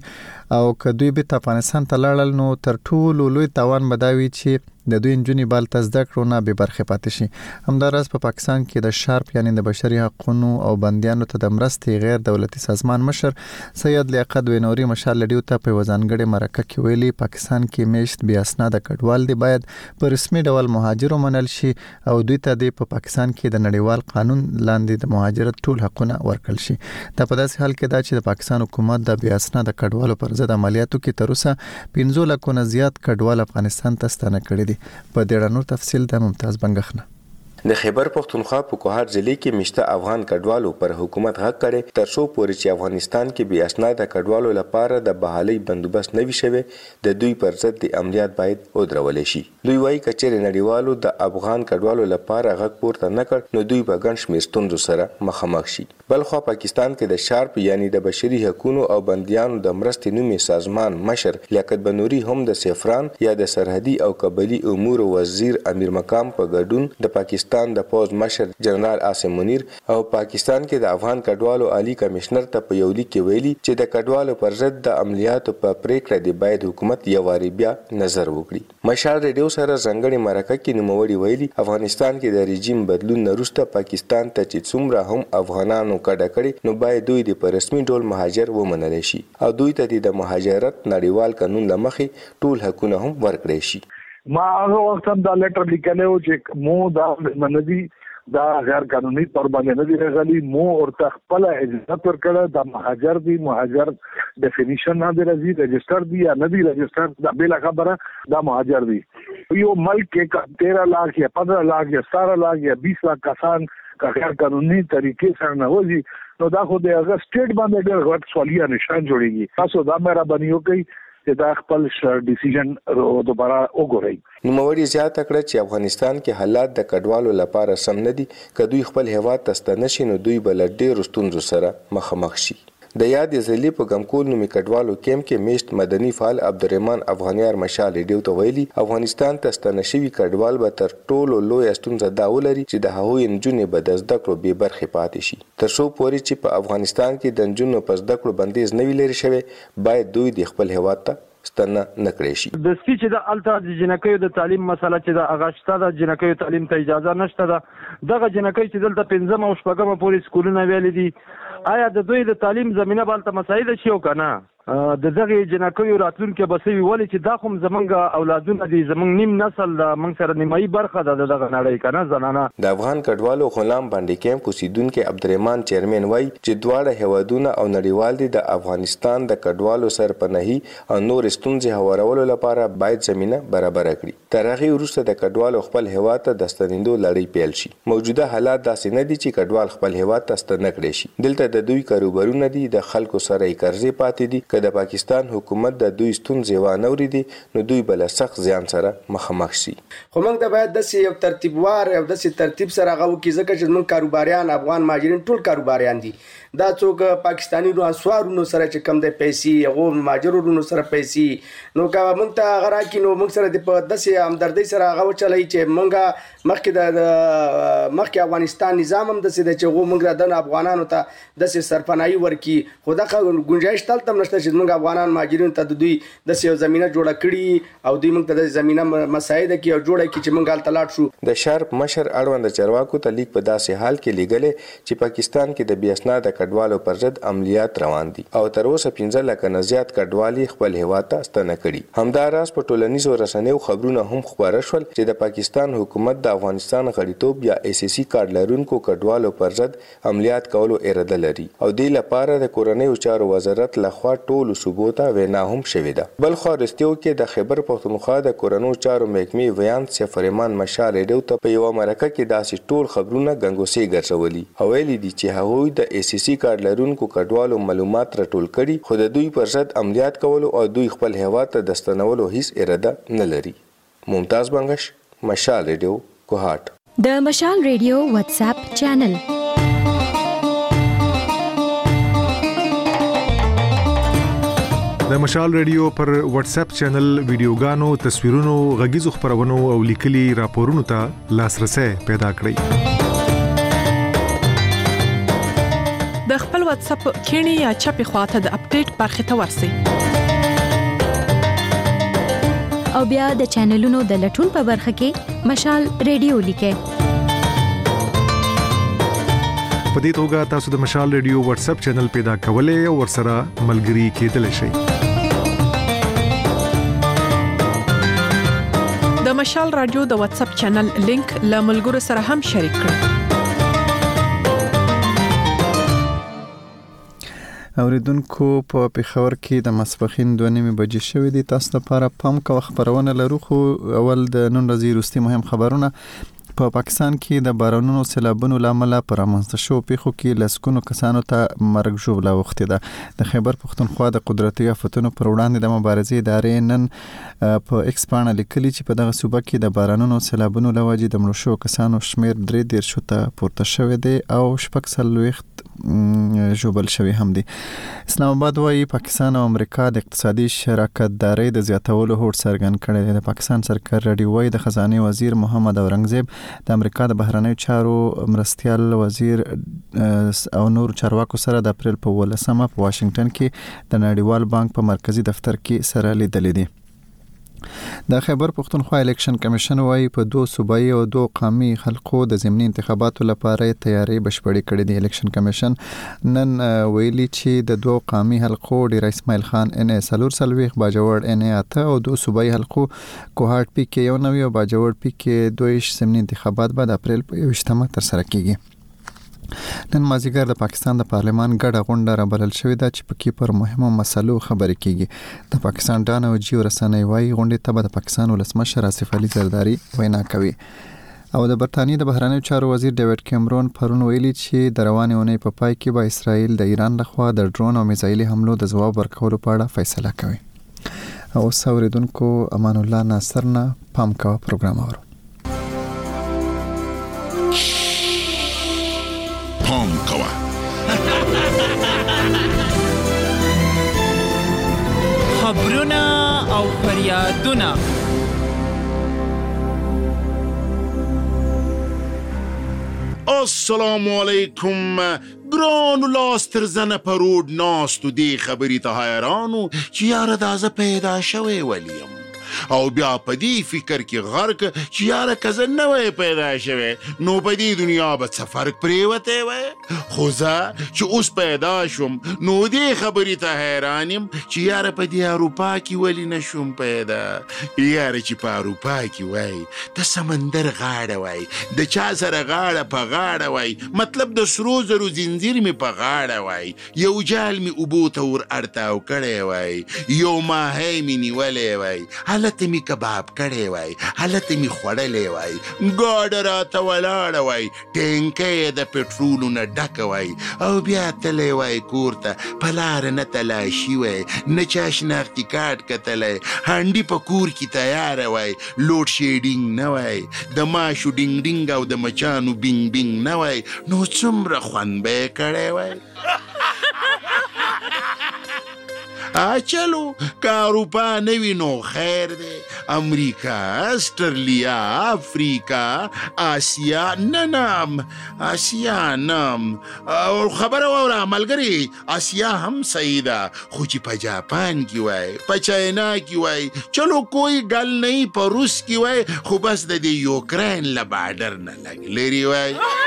او که دوی به افغانستان ته لاړل نو تر ټولو لوی تاوان بداوي چې د دوی انجونی بال تزده کړو نه به برخه پاتې شي. همداراز په پا پاکستان کې د شارپ یعنی د بشري حقوقو او بنديانو ته د مرستې غیر دولتي سازمان مشر سید لیاقت وینوري مشال لډیو ته په وزنګړې مرکه کې ویلي پاکستان کې میشت بیا اسناد کډوال دی باید په رسمي ډول مهاجر ومنل شي او دوی ته د په پاکستان کې د نړیوال قانون لاندې د مهاجرت ټول حقونه ورکړل شي. دا په داسې حال کې دا چې د پاکستان حکومت د بیا اسناد کډوالو پر ضد عملیاتو کې تر اوسه پنځه لکه نه زیات کډوال افغانستان ته ستنه کړي دي. په ډېر نور تفصیل د ممتاز بنگخنه. د خیبر پختونخوا په کوهار ضلع کې مشته افغان کډوالو پر حکومت حق کړي تر څو پورې چې افغانستان کې بیا اسناد کډوالو لپاره د بحالي بندوبست نوي شوی د دوی پر ضد د عملیات باید ودرول شي. دوی وايي کچېر نړیوالو د افغان کډوالو لپاره حق پورته نه کړ نو دوی به ګڼ شمېر ستونزو سره مخامخ شي. بلخو پاکستان کې د شارپ یعنی د بشري حقوقو او بنديانو د مرستې نومي سازمان مشر لیاقت بنوري هم د سفران یا د سرحدي او قبلي امور وزیر امیر مقام په ګډون د پاکستان د پوز مشر جنرال عاصم منیر او پاکستان کې د افغان کډوالو عالی کمشنر ته په یو لیک کې ویلي چې د کډوالو پر ضد د عملیاتو په پریکړه دی باید حکومت یو واری بیا نظر وکړي. مشال ریډیو سره ځنګړې مرکه کې نوموړي ویلي افغانستان کې د رژیم بدلون وروسته پاکستان ته چې څومره هم افغانانو کډه کړي نو باید دوی د رسمي ډول مهاجر ومنل شي او دوی ته د مهاجرت نړیوال قانون لمخې ټول حقونه هم ورکړي شي. ما هغه وخت هم دا لیټر لیکلی و چې مو دا مندي دا غیر قانوني تور باندې نه دی راغلی مو ورته خپل اجازه ورکړه د مهاجر دی مهاجر ډیفینیشن نه دی راځي رجستر دی یا نه دی رجستر دا بل خبره دا مهاجر دی. یو ملک کې तेरह लाख یا पंद्रह लाख یا सत्रह लाख یا बीस लाख کسان که غیر قانوني طریقې سره نه وځي نو دا خو د هغه سټیټ باندې ډېر غټ سوالیه نشان جوړیږي. تاسو دا مېرا بنیو کوي چې دا خپل ډیسیژن دوباره وګورئ. نوموړي زیاته کړه چې افغانستان کې حالات د کډوالو لپاره سم نه دي که دوی خپل هیواد ته ستنه شي نو دوی به له ډېرو ستونزو سره مخامخ شي. د یاد ضلع په ګمکول نومي کډوالو کیمپ کې میشت مدني فعال عبدالرحمن افغانیار مشال ریډیو ته ویلي افغانستان ته ستنه شوي کډوال به تر ټولو لویه ستونزه دا ولري چې د هغوی نجونې به د زده کړو بې برخې پاتې شي. تر څو پورې چې په افغانستان کې د نجونو په زده کړو بندیز نه وي لرې شوی باید دوی د خپل هیواد ته ستنه نکړي شي. د سپیچ د الته د جنکیو د تعلیم مسله چې د اغاشته د جنکیو تعلیم ته اجازه نشته ده دغه جنکی چې دلته پنځم او شپږم پورې سکولونه ویل دي آیا د دوی د تعلیم زمينه بالته مسایل شي او کنه د دغه جنکیو راتلونکي بسوي ولې چې دا کوم زمونږ اولادونه دي زمونږ نیم نسل د موږ سره نیمایي برخه ده دغه نړۍ کنه زنانه. د افغان کډوالو غلام باندې کیمپ اوسیدونکو عبدالرحمن چیرمن وای چې دواړه هوادونه او نړیوال دي د افغانستان د کډوالو سرپناهي او نور ستونزې هوارولو لپاره باید زمينه برابر کړي. تر هغه وروسته د کډوالو خپل هیواد ته د ستنېدو لړۍ پیل شي. موجوده حالات داسې نه دي چې کډوال خپل هیواد ته ستنه کړي شي. دلته د دوی کاروبارونه دي د خلکو سره یې قرضې پاتې دي که د پاکستان حکومت د دوی ستونزې وانه اورېدي نو دوی به له سخت زیان سره مخامخ شي. خو موږ د باید داسې یو ترتیبوار او داسې ترتیب سره هغه وکړي ځکه چې موږ کاروباریان افغان مهاجرین ټول کاروباریان دي دا څوک پاکستاني روانسوارونو سره چې کم د پیسې هغه مهاجرونو سره پیسې نو که موږ ته هغه راکړي نو موږ سره د په داسې همدردۍ سره هغه وچلوي چې موږ مخکې د مخکې افغانستان نظام هم داسې دی چې هغو موږ د افغانانو ته داسې سرپناهي ورکړي خو دغه گنجایش دلته هم نشته چې موږ افغانان مهاجرینو ته د دوی داسې یو زمینه جوړه کړي او دوی موږ ته داسې زمینه مساعده کړي او جوړه کړي چې موږ هلته لاړ شو. د شارپ مشر اړوند چارواکو ته لیک په داسې حال کې لیږلی چې پاکستان کې د بې اسناده کډوالو پر ضد عملیات روان دي او تر اوسه پنځه لکه نه زیات کډوالي خپل هیواد ته ستنه کړي. همداراز په ټولنیزو رسنیو خبرونه هم خپاره شول چې د پاکستان حکومت د افغانستان غړیتوب یا ای سی سی کارت لرونکو کډوالو پر ضد عملیات کولو اراده لري او دې لپاره د کورنیو چارو وزارت لخوا ټولو صوبو ته وینا هم شوې ده. بل خو رستیو کې د خیبر پختونخوا د کورنیو چارو محکمې ویان سفرمان مشال ریډیو ته په یوه مرکه کې داسې ټول خبرونه ګنګوسې ګرځولي او ویلي دي چې هغوی د ای سی سی کارت لرونکو کډوالو معلومات راټول کړي خو د دوی پر ضد عملیات کولو او دوی خپل هیواد ته د ستنولو هیڅ اراده نه لري. ممتاز بنگش، مشال ریډیو، کوهاټ. د مشال ریډیو واتس اپ چینل د مشال ریډیو پر واتس اپ چینل ویډیوګانو، تصویرونو، غږیزو خبرونو او لیکلي راپورونو ته لاسرسي پیدا کړئ. د خپل واتس اپ کینی یا چپی خواته د اپډیټ برخه ته ورسی. او بیا د چینلونو د لټون په برخه کې مشال ریډیو لیکه. په دې توګه تاسو د مشال ریډیو واتس اپ چینل پیدا کولای او ورسره ملګري کېدلی شئ. د مشال رادیو د واتس اپ چینل لینک له ملګرو سره هم شریک کړئ. اوریدونکو په پیښور کې د ماسپښین دوه نیمې بجې شوې دي. تاسو لپاره پام کوه خبرونه لرو، خو اول د نن ورځې وروستي مهم خبرونه. په پا پاکستان کې د بارانونو سیلابونو لامل پر رامنځته شوو پیښو کې لسګونو کسانو ته مرګ ژوبله اوښتې ده. د خیبر پښتونخوا د قدرتي آفتونو پر وړاندې د مبارزې ادارې نن په ایکس پاڼه لیکلي چې په دغه صوبه کې د بارانونو سیلابونو له وجې د مړو شوو کسانو شمیر درې دېرشو ته پورته شوی دی او شپږ څلوېښت ژوبل شوی هم دي. اسلام آباد وايي پاکستان او امریکا د اقتصادي شراکتدارۍ د زیاتولو هوډ څرګند کړی دی. د پاکستان سرکار راډیو وايي د خزانه وزیر محمد اورنګزیب، د امریکا د بهرنیو چارو مرستیال وزیر او نور چارواکو سره د اپریل په ولسمه په واشنگټن کې د نړیوال بانک په مرکزی دفتر کې سره لیدلې دي. د خیبر پښتونخوا الیکشن کمیشن وايي په دوه صوبایي او دوه قومي حلقو د ضمني انتخاباتو لپاره تیاری بشپړې کړې دي. الیکشن کمیشن نن ویلي چې د دوه قومي حلقو ډیر اسماعیل خان ان ای سلور سلويخ، باجوړ ان ای اته او دوه صوبایي حلقو کوهاټ پی کې یو نوی او باجوړ پی کې دوه ضمني انتخابات به د اپریل په یوشتمه تر سره کیږي. نن مازیګر د پاکستان د پارلمان ګډه غونډه رابلل شوې ده چې پکې پر مهمو مسلو خبرې کیږي. د پاکستان ډان او جیو رسنۍ وايي غونډې ته به د پاکستان ولسمشر آصف علي زرداری وینا کوي. او د برتانیې د بهرنیو چارو وزیر ډیوډ کیمرون پرون ویلي چې د روانې اونۍ په پای کې به اسرائیل د ایران لخوا د ډرون او میزایلي حملو د ځواب ورکولو په اړه فیصله کوي. او اوریدونکو امان الله ناصر نه پام کوه پروګرام اورو. پام کوه خبرونه او فریادونه السلام علیکم. ګرانو لاستر زنه پرود ناستو دی خبرې ته حیرانو چې یاره دا زه پیدا شوی ولیم او بیا په دې فکر کې غرق چې یاره که زه نه وی پیدا شوی نو په دې دنیا به څه فرق پرېوتی وی. خو زه چې اوس پیدا شوم نو دې خبرې ته حیران یم چې یاره په دې اروپا کې ولې نه شوم پیدا. یاره چې په اروپا کې وی د سمندر غاړه وی د چا سره غاړه په غاړه وی، مطلب د سرو زرو زنځیر مې په غاړه وی، یو جال مې اوبو ته ور اړتاو کړی وی، یو ماهی مې نیولی وی، حالت می کباب کړی وای، حالت می خوړلی وای، ګاډه راته ولاړه وای، ټینکۍ د پټرولو نه ډکه وای، او بیا تلی وای کور ته په لاره نه تلاشي وای، نه چا شناختي کارت کتلی، هنډي په کور کې تیاره وای، لوډ شیډینګ نه وای، د ماشو ډینګ ډینګ او د مچانو بینګ بینګ نه وای، نو څومره خوند به یې کړی وای. چلو که اروپا نوی نو خیر دی، امریکا، استرالیا، افریقا، آسیا نه نام آسیا نام خبره واوره ملګري، آسیا هم صحیح ده خو چې په جاپان کې وای، په چاینا کې وای، چلو کوئی ګل نه په روس کې وای، خو بس د دې یوکرین له بارډر نه لږ لرې وای.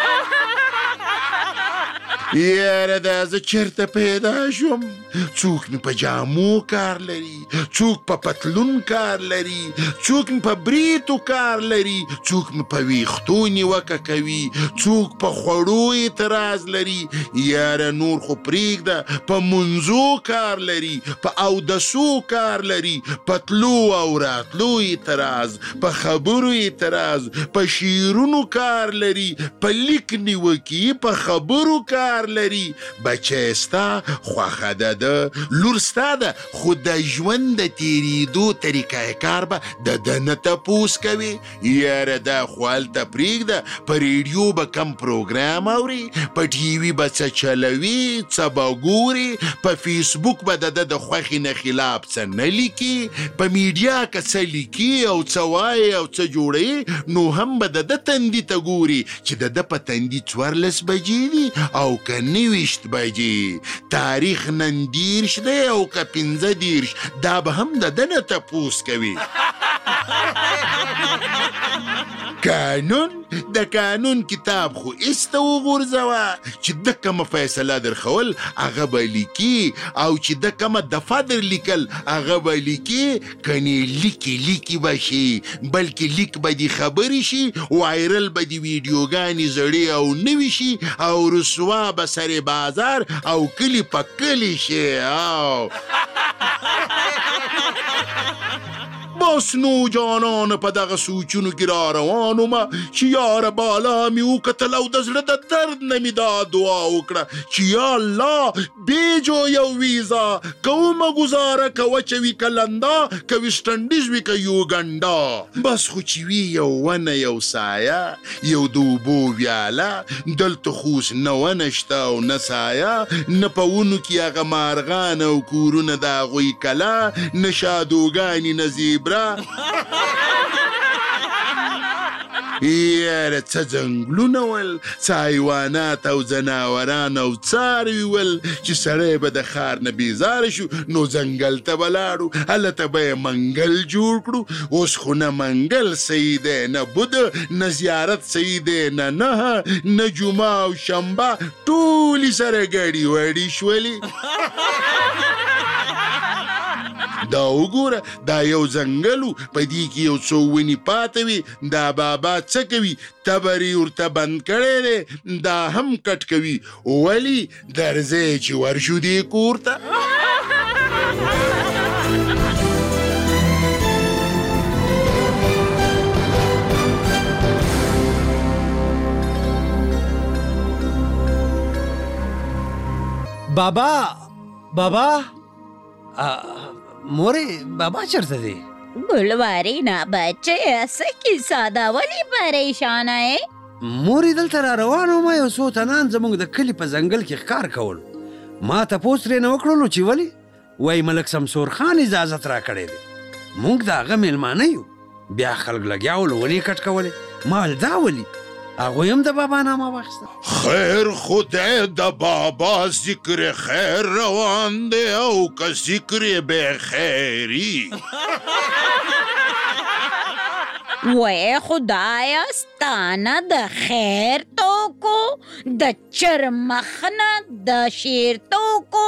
یاره دا زه چرته پیدا شوم؟ څوک مې په جامو کار لري، څوک په پتلون کار لري، څوک مې په بریتو کار لري، څوک مې په ویښتو نیوکه کوي، څوک په خوړو اعتراض لري. یاره نور خو پرېږده، په منځو کار لري، په اودسو کار لري، په تلو او راتلو اعتراض، په خبرو اعتراض، په شعرونو کار لري، په لیک نیوکې، په خبرو کار لري. بچی ستا خوښه ده ده، لور ستا ده، خو د ژوند د تېرېدو طریقه کار به د ده نه تپوس کوي. یاره دا خو هلته پرېږده، په ریډیو به کم پروګرام اوري، په ټي وي به څه چلوي، څه به ګوري، په فیسبوک به د ده د خوښې نه خلاف څه نه لیکي، په میډیا که څه لیکي او څه وایي او څه جوړوي نو هم به د ده تندي ته ګوري چې د ده په تندي څوارلس بجې دي او که نویشت بجې. تاریخ نن دیرش دی او که پنځه دیرش، دا به هم د ده نه تپوس کوي. قانون د قانون کتاب خو ایسته وغورځوه چې د کومه فیصله درخول هغه به لیکي او چې د کومه دفعه در لیکل هغه به لیکي کنې لیکي لیکي به شي بلکې لیک به دې خبرې شي وایرل به دې ویډیوګانې زړې او نوي شي او رسوا به سر بازار او کلي په کلي شي او بس نو جانان په دغه سوچونو کې را روان ومه چې یاره بالا مې وکتل او د زړه د درد نه مې دا دعا وکړه چې یا الله بیجو یو ویزا که ومه ګزاره که وچه وي که لنده که ویسټنډیز وي که یوګنډا بس خو چې وي یو ونه یو سایه یو د اوبو ویاله دلته خوس نه ونه شته او نه سایه نه په ونو کې هغه مارغان او کورونه د هغوی کله نه شادوګانې نه زیبره یاره څه ځنګلونه ول څه حیوانات او ځناوران او څاروي ول چې سړی به د ښار نه بیزاره شو نو ځنګل ته به لاړو هلته به یې منګل جوړ کړو اوس خو نه منګل صحیح دی نه بده نه زیارت صحیح دی نه نهه نه جمعه او شنبه ټولې سره ګډې وډې شولې دا وګوره دا یو ځنګل و په دې کې یو څو ونې پاته وي دا بابا څه کوي تبر یې ورته بند کړی دی دا هم کټ کوي ولې درځئ چې ورشو دې کور ته بابا بابا مورې بابا چرته دی ګلواري نه بچه څه کیسه ده ولې پریشانه یې مورې دلته را روان وم یو څو تنان زموږ د کلي په ځنګل کې ښکار کول ما تپوس ترېنه وکړلو چې ولې وایي ملک شمسور خان اجازت را کړی دی موږ د هغه میلمانه یو بیا خلک لګیا ول ونې کټ کولې ما ویل دا ولې هغوی هم د بابا نامه واخیسته خیر خدای د بابا ذکر خیر روان دی او که ذکر بے خیری وای خدایا ستانه د خیر توکو د چرمخ نه د شیر توکو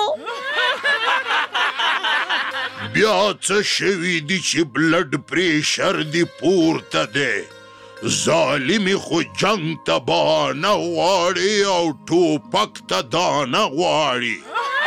بیا څه شوي دي چې بلډ پریشر دی پورته دی ظالمی خو جنگ ته بانه غواړي او ټوپک ته دانه غواړي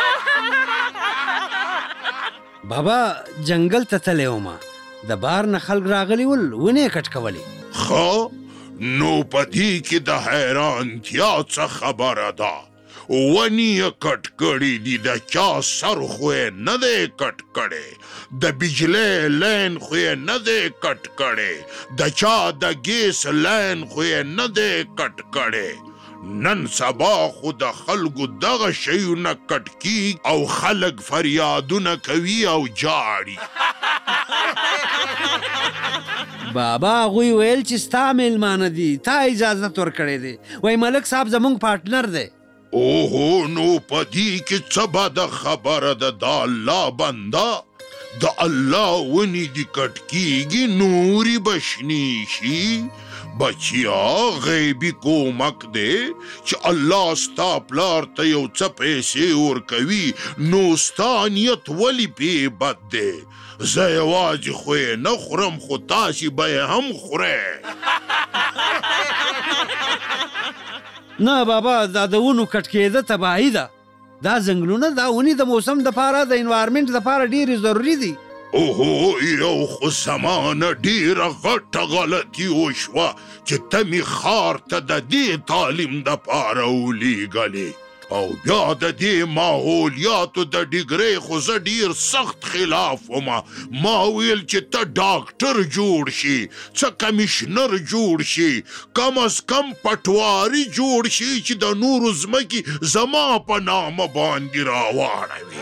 بابا جنگل ته تللی ومه د بار نه خلک راغلي ول ونې کټ کولې ښه نو په دې کې د حیرانتیا څه خبره ده ونې یې کټ کړي دي د چا سر خو یې نه دی کټ کړی د بجلۍ لین خو یې نه دی کټ کړی د چا د ګیس لین خو یې نه دی کټ کړی نن سبا خو د خلکو دغه شیونه کټ کیږي او خلک فریادونه کوي او جاړي بابا هغوی ویل چې ستا میلمانه دي تا اجازت ورکړی دی وایي ملک صاحب زموږ پارټنر دی اوهو نو په دې کې څه بده خبره ده د الله بنده د الله ونې دې کټ کیږي نورې به شنې شي بچیا غیبي کومک دی چې الله ستا پلار ته یو څه پیسې ورکوي نو ستا نیت ولې پې بد دی زه یوازې خو یې نه خورم خو تاسې به یې هم خورئ نه بابا دا د ونو کټ کېده تباهي ده دا ځنګلونه دا ونې د موسم دپاره د انوایرمنټ دپاره ډېرې ضروري دي اوهو یو خو زمانه ډېره غټه غلطي وشوه چې ته مې ښار ته د دې تعلیم دپاره ولیږلې او بیا د دې ماحولیاتو د ډیګرۍ خو زه ډېر سخت خلاف ومه ما ویل چې ته ډاکټر جوړ شي څه کمیشنر جوړ شي کم از کم پټواري جوړ شي چې د نورو ځمکې زما په نامه باندې راواړوي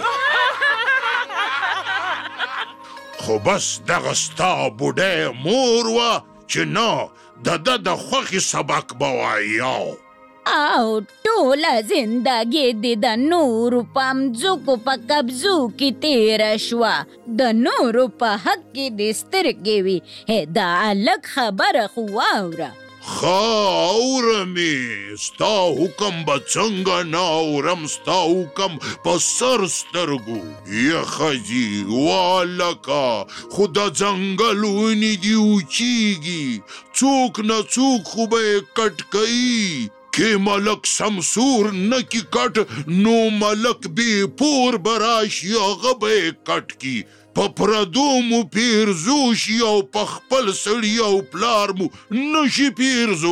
خو بس دغه ستا بوډۍ مور وه چې نه د ده د خوښې سبق به وایي او ټوله زندګي د د نورو په مځکو په قبضو کې تېره شوه. د نورو په حق کې د سترګې وي. دا هلک خبره خو واوره. خاوره مې ستا حکم به څنګه نه اورم ستا حکم په سر سترګو. یا ښځې والکه خو د ځنګل ونې دي اوچیږي څوک نه څوک خو به یې کټ کوي. کې ملک سمسور نه کی کټ نو ملک بې پور به راشي هغه به یې کټ کی. په پردو مو پیرزو شي او په خپل سړي او پلار مو نشي پیرزو.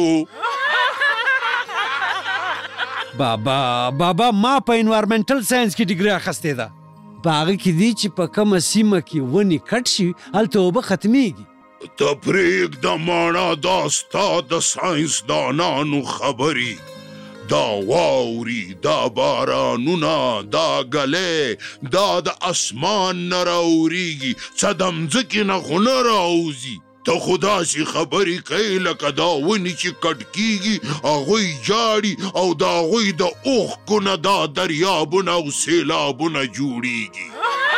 بابا بابا ما په انوایرمنټل ساينس کې ډیګري اخیستې ده. په هغه کې دي چې په کومه سیمه کې ونې کټ شي هلته اوبه ختمیږي. ته پرېږده ماڼه دا ستا د ساینسدانانو خبرې. دا واوري دا بارانونه دا ګلې دا د اسمان نه راوریږي څه د مځکې نه خو نه راوځي. ته خو داسې خبرې کوې لکه دا ونې چې کټ کېږي هغوی جاړي او د هغوی د اوښکو نه دا دریابونه او سیلابونه جوړیږي.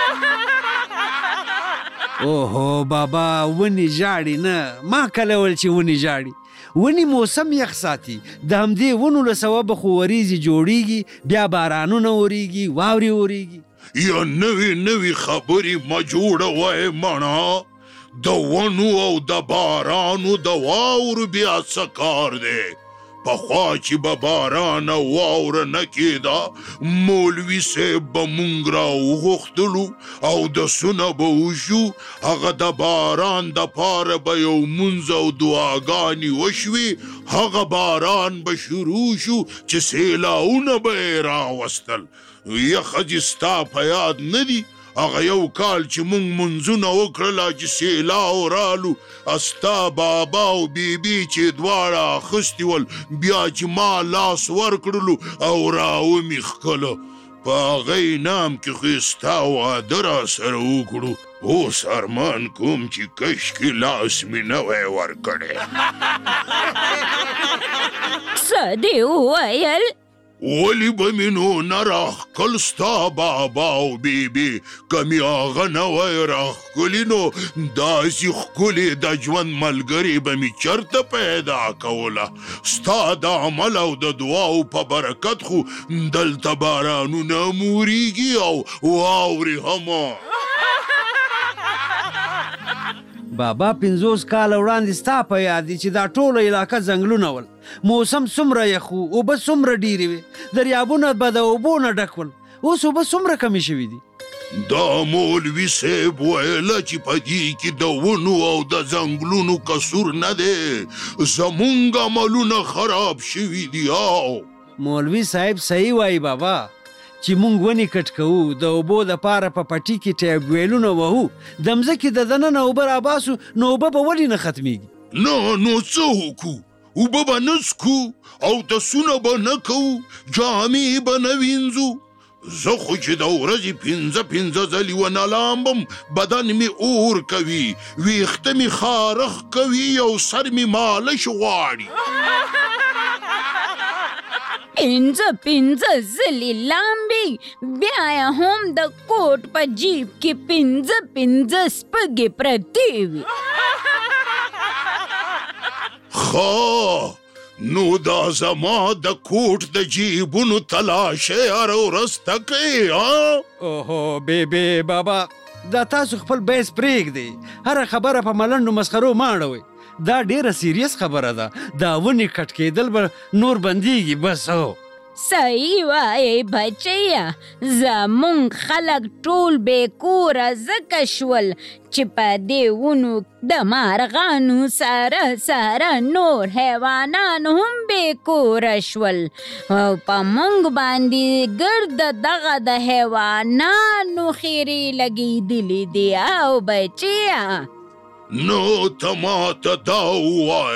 اوهو بابا ونې جاړي نه ما کله ویل چې ونې جاړي. ونې موسم یخ ساتي. د همدې ونو له سببه خو وریځې جوړیږي بیا بارانونه وریږي واورې وریږي. یا نوې نوې خبرې مه جوړوئ ماڼه. د ونو او د بارانو د واورو بیا څه کار دی؟ پخوا چې به باران او واوره نه کېده مولوي صاحب به مونږ راوغوښتلو او دسونه به وشو. هغه د باران دپاره به یو مونځ او دعاګانې وشوې. هغه باران به شروع شو چې سیلاونه به یې راوستل. یا ښځې ستا په یاد نه دي هغه یو کال چې مونږ منځونه وکړله چې سیلاو رالو ستا بابا او بیبي چې دواړه اخیستي ول بیا چې ما لاس ورکړلو او راومې ښکله په هغه انعام کې خو یې ستا واده راسره وکړو. اوس ارمان کوم چې کشکې لاس مې نه وی ورکړی. څه دې وویل؟ ولی به مې نو نه راښکل ستا بابا او بیبي که مې هغه نه وی راښکلي نو داسې ښکلې د ژوند ملګرې به مې چېرته پیدا کوله. ستا د عمل او د دعاو په برکت خو دلته بارانونه هم وریږي او واورې هم. بابا پنځوس کاله وړاندې ستا په یاد دي چې دا ټوله علاقه ځنګلونه ول. موسم څومره یخ و اوبه څومره ډېرې وې دریابونه به د اوبو نه ډک ول. اوس اوبه څومره کمې شوي دي؟ دا مولوي صاحب ویله چې په دې کې د ونو او د ځنګلونو قصور نه دی زمونږ عملونه خراب شوي دي. او مولوي صاحب صحیح وایي بابا چې مونږ ونې کټ کوو د اوبو دپاره په پټي کې ټیب ویلونه وهو د مځکې د دننه اوبه راباسو نو اوبه به ولې نه ختمیږي؟ نه نو څه وکړو؟ اوبه به نه څکو او دسونه به نه کوو جامې به نه وینځو. زه خو چې د ورځې پنځه پنځه ځلې ونه لامبم بدن مې اور کوي ویښته مې خارښ کوي او سر مې مالش غواړي. پنځه پنځه ځلې لامبې بیا یې هم د کوټ په جیب کې پنځه پنځه سپږې پرتې وي. ښه نو دا زما د کوټ د جیبونو تلاشۍ هره ورځ ته کوې ها؟ اوهو بیبي بابا دا تاسو خپل بیس پرېږدئ. هره خبره په ملنډو مسخرو مه اړوئ. دا ډیره سیریس خبره ده. دا ونې کټ کېدل به نور بندیږي بس. هو صحیح وایې بچیه. زمونږ خلک ټول بې کوره ځکه شول چې په دې ونو د مارغانو سره سره نور حیوانان هم بې کوره شول او په مونږ باندې ګرد دغه د حیوانانو خیرې لګېدلې دي. او بچیه نو ته ماته دا ووایه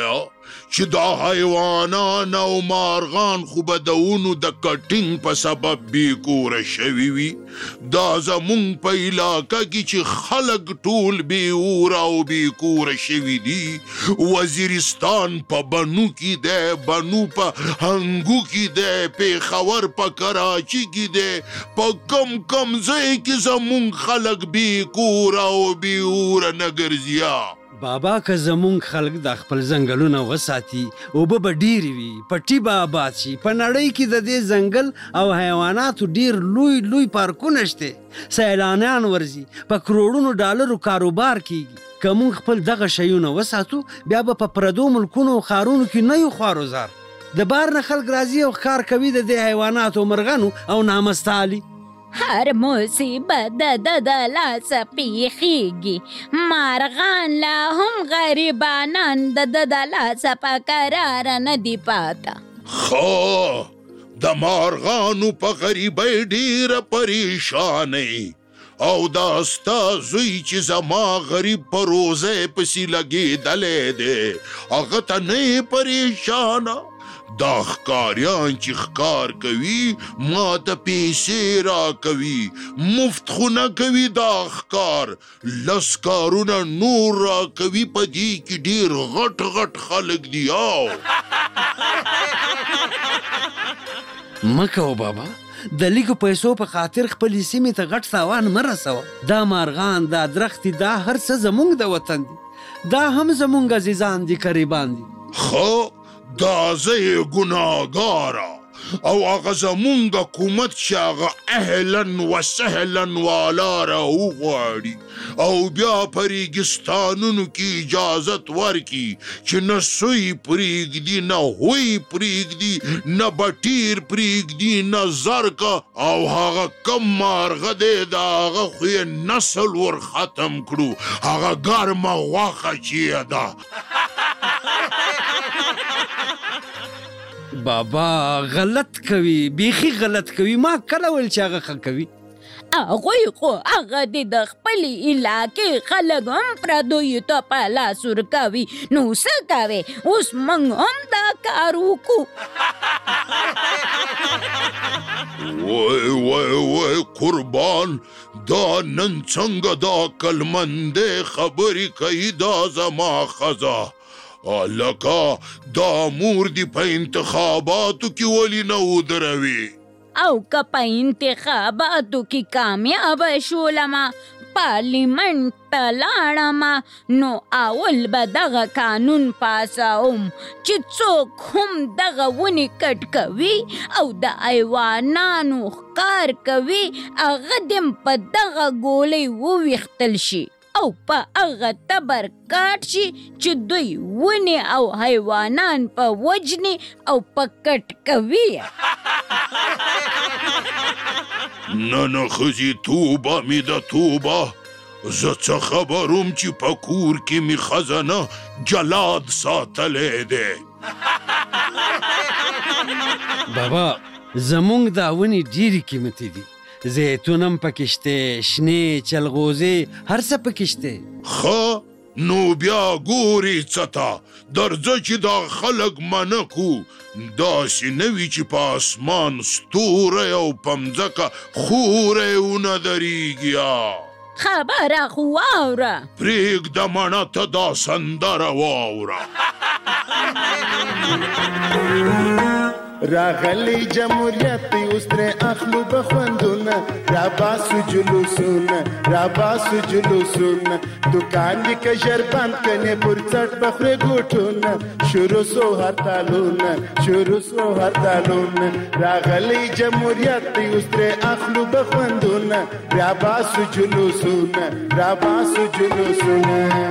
چې دا حیوانان او مارغان خو به د ونو د کټینګ په سبب بېکوره شوي وي. دا زمونږ په علاقه کې چې خلک ټول بې اوره او بېکوره شوي دي. وزیرستان په بنو کې دی، بنو په هنګو کې دی، پېښور په کراچي کې دی. په کم کم ځای کې زمونږ خلک بېکوره او بې اوره نه ګرځیا. بابا که زمونږ خلک د خپل ځنګلونه وساتي، اوبه به ډېرې وي، پټي به آباد شي. په نړۍ کې د دې ځنګل او حیواناتو ډېر لوی لوی پارکونه شته، سیلانیان ورځي، په کروړونو ډالرو کاروبار کیږي. که موږ خپل دغه شیونه وساتو، بیا به په پردو ملکونو او ښارونو کې نه یو خواروزار. د بار نه خلک راځي او ښکار کوي د دې حیواناتو، مرغانو او نامستالي. هر مصیبت د د د لاسه پیښیږي، مارغان لا هم غریبانان د د د لاسه په قراره نه دي پاته. خو د مارغانو په غریبۍ ډېره پریشانۍ، او دا ستا زوی چې زما غریب په روزۍ پسې لګېدلی دی، هغه ته نه یې پریشانه؟ دا ښکاریان چې ښکار کوي ما ته پیسې راکوي، مفت خو نه کوي دا ښکار، لس کارونه نور راکوي. په دې کې ډېر غټ غټ خلک دي. او مه کوه بابا، د لږو پیسو په خاطر خپلې سیمې ته غټ تاوان مه رسوه. دا مارغان، دا درختې، دا هر څه زمونږ د وطن دي، دا هم زمونږ عزیزان دي، قریبان دي. خو دا زه یې ګناهګاره او هغه زمونږ حکومت چې هغه اهلن و سهلن والا راوغواړي او بیا په ریګستانونو کې اجازت ورکړي چې نه سوی پرېږدي، نه هوی پرېږدي، نه بټیر پرېږدي، نه زرکه، او هغه کم مارغه دی د هغه خو یې نسل ور ختم کړو. هغه ګرمه غوښه چې یې ده. بابا غلط کوي، بیخي غلط کوي. ما کله ویل چې هغه ښه کوي؟ هغوی خو هغه د د خپلې علاقې خلک هم پردیو ته په لاس ورکوي. نو څه کوې؟ اوس موږ هم دا کار وکړو. وای وای وای قربان، دا نن څنګه دا عقلمندې خبرې کوي دا زما ښځه. لکه دا مور دې په انتخاباتو کې ولې نه ودروي؟ او که په انتخاباتو کې کامیابه شولمه، پارلیمنت ته لاړمه، نو اول به دغه قانون پاسوم چې څوک هم دغه ونې کټ کوي او د حیوانانو ښکار کوي، هغه دې په دغه ګولۍ وویښتل شي او په هغه تبر کاټ شي چې دوی ونې او حیوانان په وجنې او په کټ کوي. نه نه ښځې توبه مې ده توبه، زه څه خبروم چې په کور کې مې ښځه نه جلاد ساتلی دی. بابا زمونږ دا ونې ډېرې قیمتي دي، زیتون هم پکې شته، شنې چلغوزې، هر څه پکې شته. ښه نو بیا ګورې څه ته درځه چې دا خلک منع کړو. داسې نه وي چې په اسمان ستوری او په مځکه خوری ونه درېږي. خبره خو واوره، پرېږده مڼه ته دا سندره واوره. راغلی جمهوریت اوس ترې اخلو بخوندونه، راباسو جلوسونه، راباسو جلوسونه، دوکان دې که ژر بند کنې پر څټ به خورې ګوټونه، شروع سو هرتالونه، شروع سو هرتالونه. راغلی جمهوریت اوس ترې اخلو بخوندونه، راباسو جلوسونه، راباسو جلوسونه.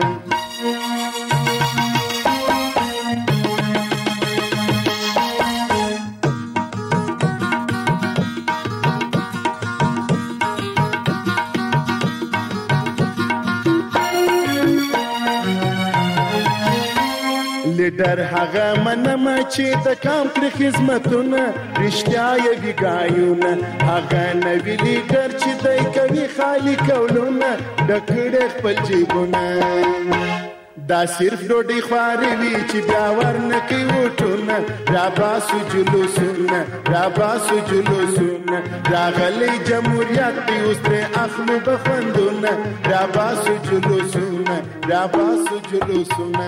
لیډر هغه منمه چې د کام کړي خدمتونه، رښتیا یې وي ګایونه، هغه نوي لیډر چې دی کوي خالي کولونه، ډک کړي خپل جیبونه. دا صرف ډوډۍ خواري وي چې بیا ورنکي وټونه راباسو جلوسونه راباسو جلوسونه راغلی جمهوریت دی اوس ترې اخلو بخوندونه راباسو جلوسونه راباسو جلوسونه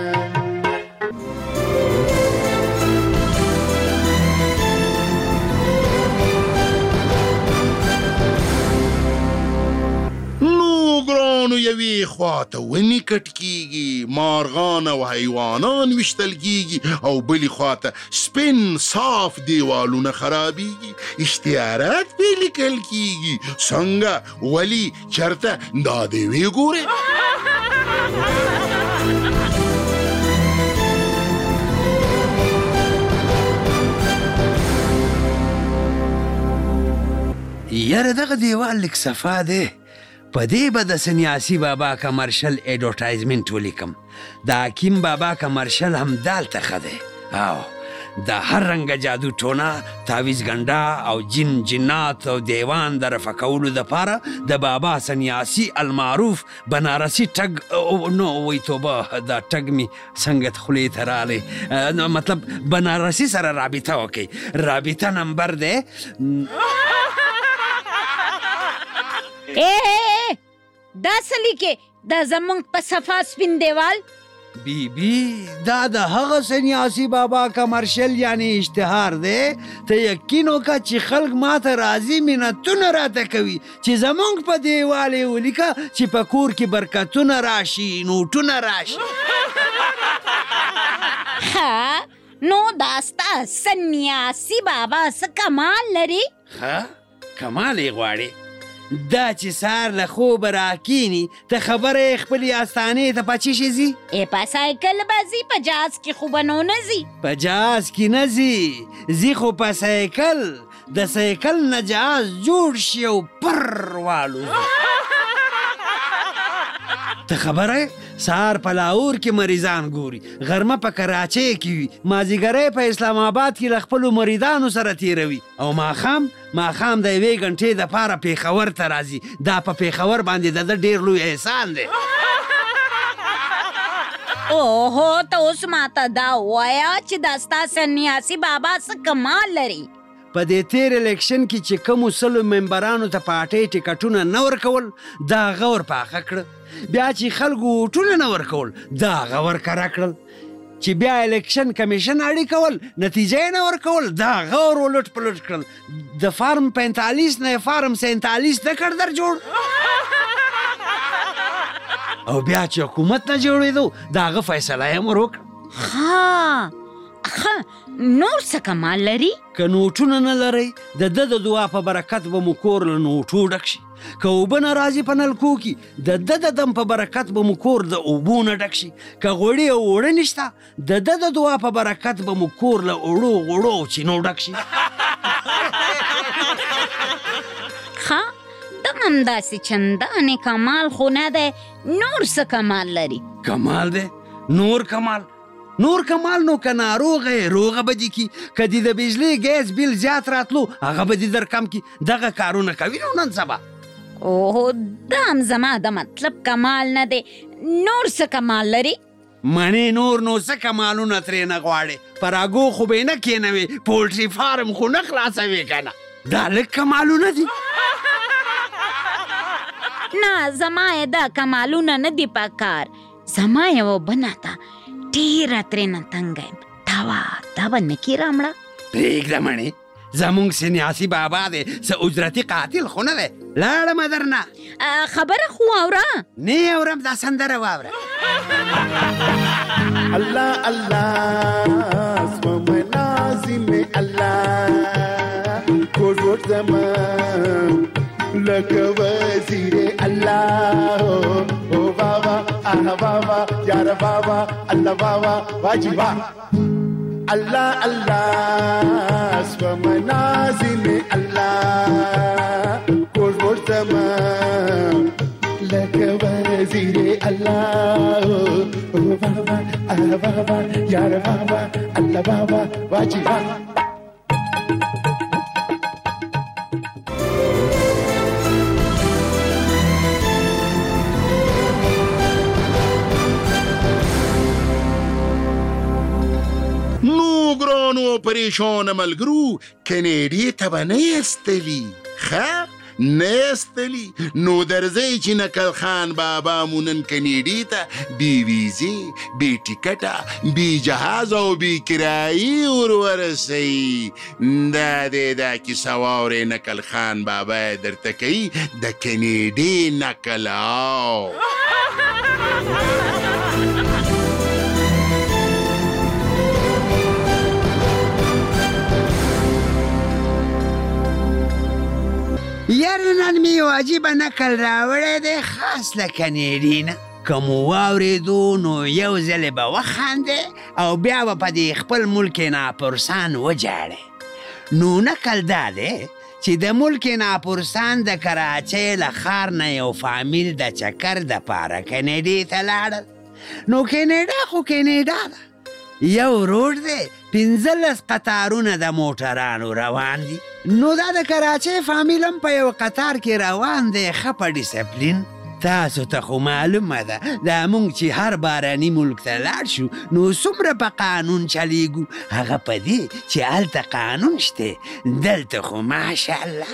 ګرانو یوې خواته ونې کټ کیږي مارغان او حیوانان ویشتل کیږي او بلې خواته سپین صاف دیوالونه خرابیږي اشتهارات پې لیکل کیږي څنګه ولې چېرته دا دې ویې ګورې یاره دغه دیوال لږ صفا دی په دې به د سنیاسي بابا کمرشل ایډورټایزمنټ ولیکم د حکیم بابا کمرشل هم دالته ښه دی او د هر رنګه جادو ټونه تعویز ګنډا او جن جنات او دیوان د رفع کولو دپاره د بابا سنیاسي المعروف بنارسي ټګ نو وی توبه دا ټګ مې څنګه خولې ته راغلی مطلب بنارسي سره رابطه وکړئ رابطه نمبر دی اے دا سلی کې دا زمونږ په صفا سپین دیوال بی بی دا د هغه سنیاسي بابا کمرشل یعنی اشتهار دی ته یقین وکړه چې خلک ماته راځي منتونه راته کوي چې زمونږ په دیوال یې ولیکه چې په کور کې برکتونه راشي نوټونه راشي ها نو دا ستا سنیاسي بابا څه کمال لري ها کمال یې غواړي دا چې سهار له خوبه راکینی ته خبره یې خپلې آستانې ته په څه شي ځي ای په سایکل به ځي په جاز کې خو به نو نه ځي په جاز کې نه ځي ځي خو په سایکل د سایکل نه جاز جوړ شي او پر والوځي ته خبره سهار په لاهور کې مریضان ګوري غرمه په کراچۍ کې وي مازدیګری په اسلام آباد کې له خپلو مریدانو سره تیروي او ماښام ماښام د یوې غنټې دپاره پېښور ته راځي دا په پېښور باندې د ده ډېر لوی احسان دی اوهو ته اوس ماته دا ووایه چې دا ستا سنیاسي بابا څه کمال لري په دې تیر الیکشن کې چې کومو سلو ممبرانو ته پارټۍ ټکټونه نه ورکول دا هغه ورپاخه کړه بیا چې خلکو ووټونه نه ورکول دا هغه ورکره کړل چې بیا الیکشن کمیشن اړې کول نتیجه یې نه ورکول دا هغه ور ولټ پلټ کړل د فارم پینتالیس نه فارم سینتالیس نه کړ در جوړ او بیا چې حکومت نه جوړېدو د هغه فیصله یې هم وکړه ها ښه نور څه کمال لري که نوټونه نه لرئ د ده د دعا په برکت به مو کور له نوټو ډک شي که اوبه نه راځي په نلکو کې د ده د دم په برکت به مو کور د اوبو نه ډک شي که غوړي او اوړه نشته د ده د دعا په برکت به مو کور له اوړو غوړو او چینو ډک شي ښه دغه همداسې چندانې کمال خو نه دی نور څه کمال لري کمال دی نور کمال نور کمال نو که ناروغه یې روغه به دې کي که دې د بجلي ګیس بیل زیات راتلو هغه به دې در کم کي دغه کارونه کوي نو نن سبا اوهو دا هم زما د مطلب کمال نه دی نور څه کمال لري منې نور نو څه کمالونه ترې نه غواړې پر اګو خو به یې نه کښېنوې پولټري فارم خو نه خلاصوې که نه دا لږ کمالونه دي نه زما یې دا کمالونه نه دي په کار زما یوه بنه ته ډېره ترېنه تنګه یم دا وه دا به نه کي رامړه پرېږده مڼې زمونږ سنیاسي بابا دی څه اجرتي قاتل خو نه دی لاړمه درنه خبره خو واوره نه یې اورم دا سندره واوره الله الله اسم نازم الله کوټ وټ زمان لکه وزیر الله او بابا آه بابا یار بابا الله بابا واجی با الله الله اسم نازم الله کوټ وټ زمان لکه وزیر الله او بابا آه بابا یار بابا الله بابا واجی با پریشان ملګرو کنیډي ته به نه ایستلي ښه نه ایستلي نو درځئ چې نکل خان بابا مو نن کنیډي ته بې ویزې بې ټکټه بې جهاز او بې کرایي ور ورسوي دا دی دا کیسه واورئ نکل خان بابا یې درته کوي د کنیډي نکل او یاره نن مې یو عجیبه نکل راوړی دی خاص له کنیډي نه که مو واورېدو نو یو ځلې به وخاندې او بیا به په دې خپل ملک ناپرسان وجاړې نو نکل دا دی چې د ملک ناپرسان د کراچۍ له ښار نه یو فامیل د چکر دپاره کنیډي ته لاړل نو کنیډا خو کنیډا ده یو روډ دی پنځلس قطارونه د موټرانو روان دي نو دا د کراچۍ فامیل هم په یو قطار کې روان دی ښه په ډیسپلین تاسو ته خو معلومه ده دا موږ چې هر باراني ملک ته لاړ شو نو څومره په قانون چلیږو هغه په دې چې هلته قانون شته دلته خو ماشاءالله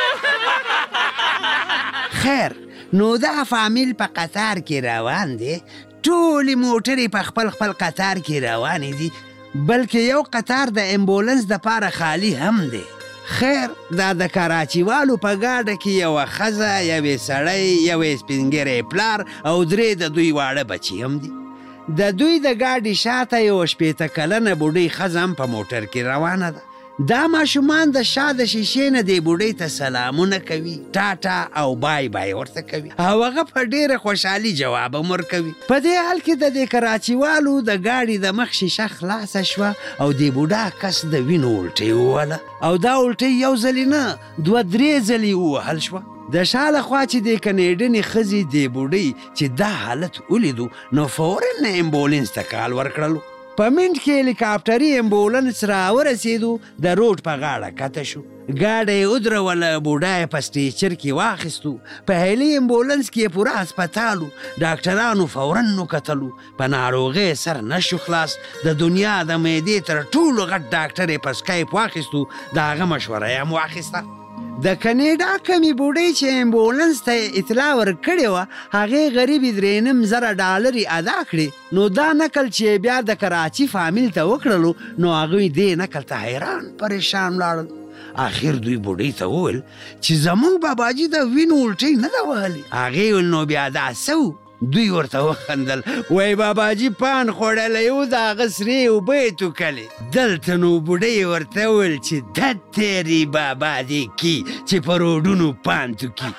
خیر نو دغه فامیل په قطار کې روان دی ټولې موټرې په خپل خپل قطار کې روانې دي بلکې یو قطار د امبولنس دپاره خالی هم دی خیر دا د کراچیوالو په ګاډه کې یوه ښځه یوې سړی یوې سپینګیری پلار او درې د دوی واړه بچي هم دي د دوی د ګاډي شاته یوه شپېته کلنه بوډۍ ښځه هم په موټر کې روانه ده دا ماشومان د شا د شیشې نه دې بوډۍ ته سلامونه کوي ټاټا او بای بای ورته کوي او هغه په ډېره خوشحالي جواب هم ورکوي په دې حال کې د دې کراچیوالو د ګاډي د مخ شیشه خلاصه شوه او دې بوډا کس د وینو الټۍ ووهله او دا الټۍ یو ځلې نه دوه درې ځلې ووهل شوه د شا لخوا چې د کنیډنې ښځې دې بوډۍ چې دا حالت ولیدو نو فورا نه امبولنس ته کال ورکړلو په منټ کې هلیکاپټري امبولنس راورسېدو د روډ په غاړه کته شو ګاډی یې ودروله بوډا یې په سټیچر کې واخیستو په هلي امبولنس کې یې پوره هسپتال و ډاکټرانو فورا وکتلو په ناروغۍ سر نه شو خلاص د دنیا د معدې تر ټولو غټ ډاکټر یې په سکایپ واخیستو د هغه مشوره یې هم واخیسته د کنیډا کمې بوډۍ چې امبولنس ته اطلاع ورکړې وه هغې غریبې درې نیم زره ډالرې ادا کړې نو دا نکل چې بیا د کراچي فامیل ته وکړلو نو هغوی دې نکل ته حیران پریشان ولاړل آخر دوی بوډۍ ته وویل چې زموږ باباجي د وینو الټۍ نه ده وهلې هغې ویل نو بیا دا څه و دوی ورته وخندل وای باباجي پان خوړلی و د هغه سرې اوبه یې توکلې دلته نو بوډۍ ورته وویل چې دت تیری بابا دې کی چې په روډونو پان توکي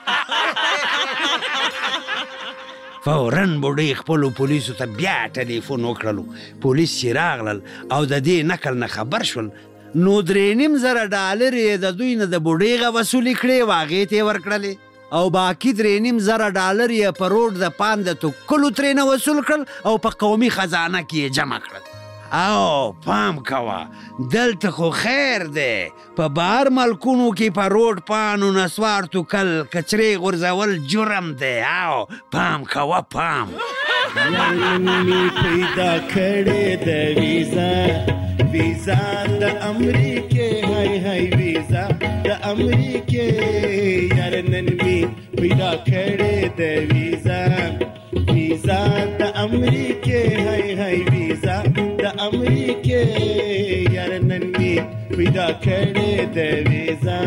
فورا بوډۍ خپلو پولیسو ته بیا ټلیفون وکړلو پولیس چې راغلل او د دې نکل نه خبر شول نو درې نیم زره ډالر یې د دوی نه د بوډۍ غه وصولې کړې و هغې ته یې ورکړلې او باقي درې نیم زره ډالر یې په روډ د پان د توکلو ترېنه وصول کړل او په قومي خزانه کې یې جمع کړل او پام کوه دلته خو خیر دی په بهر ملکونو کې په روډ پانو نسوار توکل کچرې غورځول جرم دی او پام کوه پام یعنی پیدا کړې د ویزا ویزا د امریکې هاي هاي ویزا د امریکې یار نن می پیدا کړې د ویزا ویزا د امریکې هاي هاي ویزا د امریکې یار نن می پیدا کړې د ویزا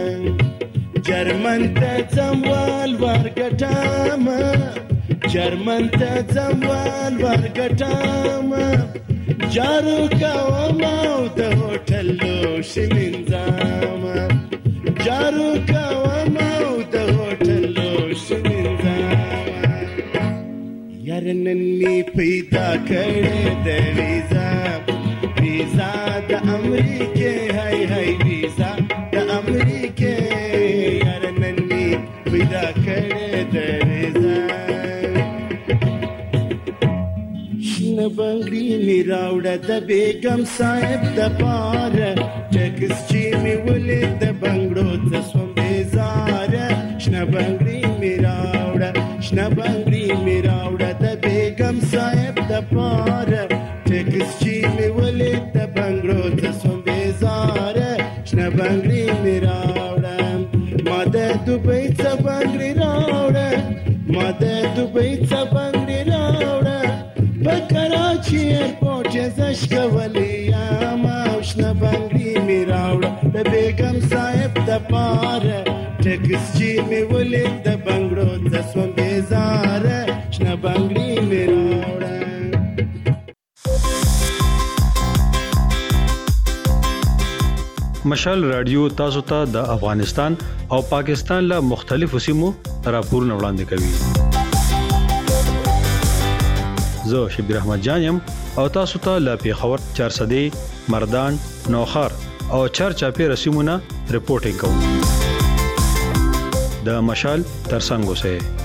جرمن ته ځموال ورګټم جرمن ته ځموال ورګټم جارو کوم او د هوټل لوش منځم جارو کوم او د هوټل لوش منځم یار نن می پیدا کړې د ویزا ویزا د امریکې هاي هاي ویزا د امریکې یار نن می پیدا کړې د ویزا شنه بنگړي می راوړه د بیگم صاحب د پاره ټکس چې می ولې د بنگړو ته سوم بیزار شنه بنگړي می راوړه شنه بنگړي می راوړه د بیگم صاحب د پاره ټکس چې می ولې د بنگړو ته چې ایرپورټ یې زش کولی یم او شنه بنګړي مې راوړه د بیګم صاحب دپاره ټکس چې مې ولید د بنګړو ته سوم بېزاره شنه بنګړي مې راوړه. مشال رادیو تاسو ته د افغانستان او پاکستان له مختلفو سیمو راپورونه وړاندې کوي. زه شبیر احمد جان یم او تاسو ته له پیښور، چارسدې، مردان، نوخار او چارچاپیره سیمونه رپورټینګ کوم. د مشال ترڅنګ اوسئ.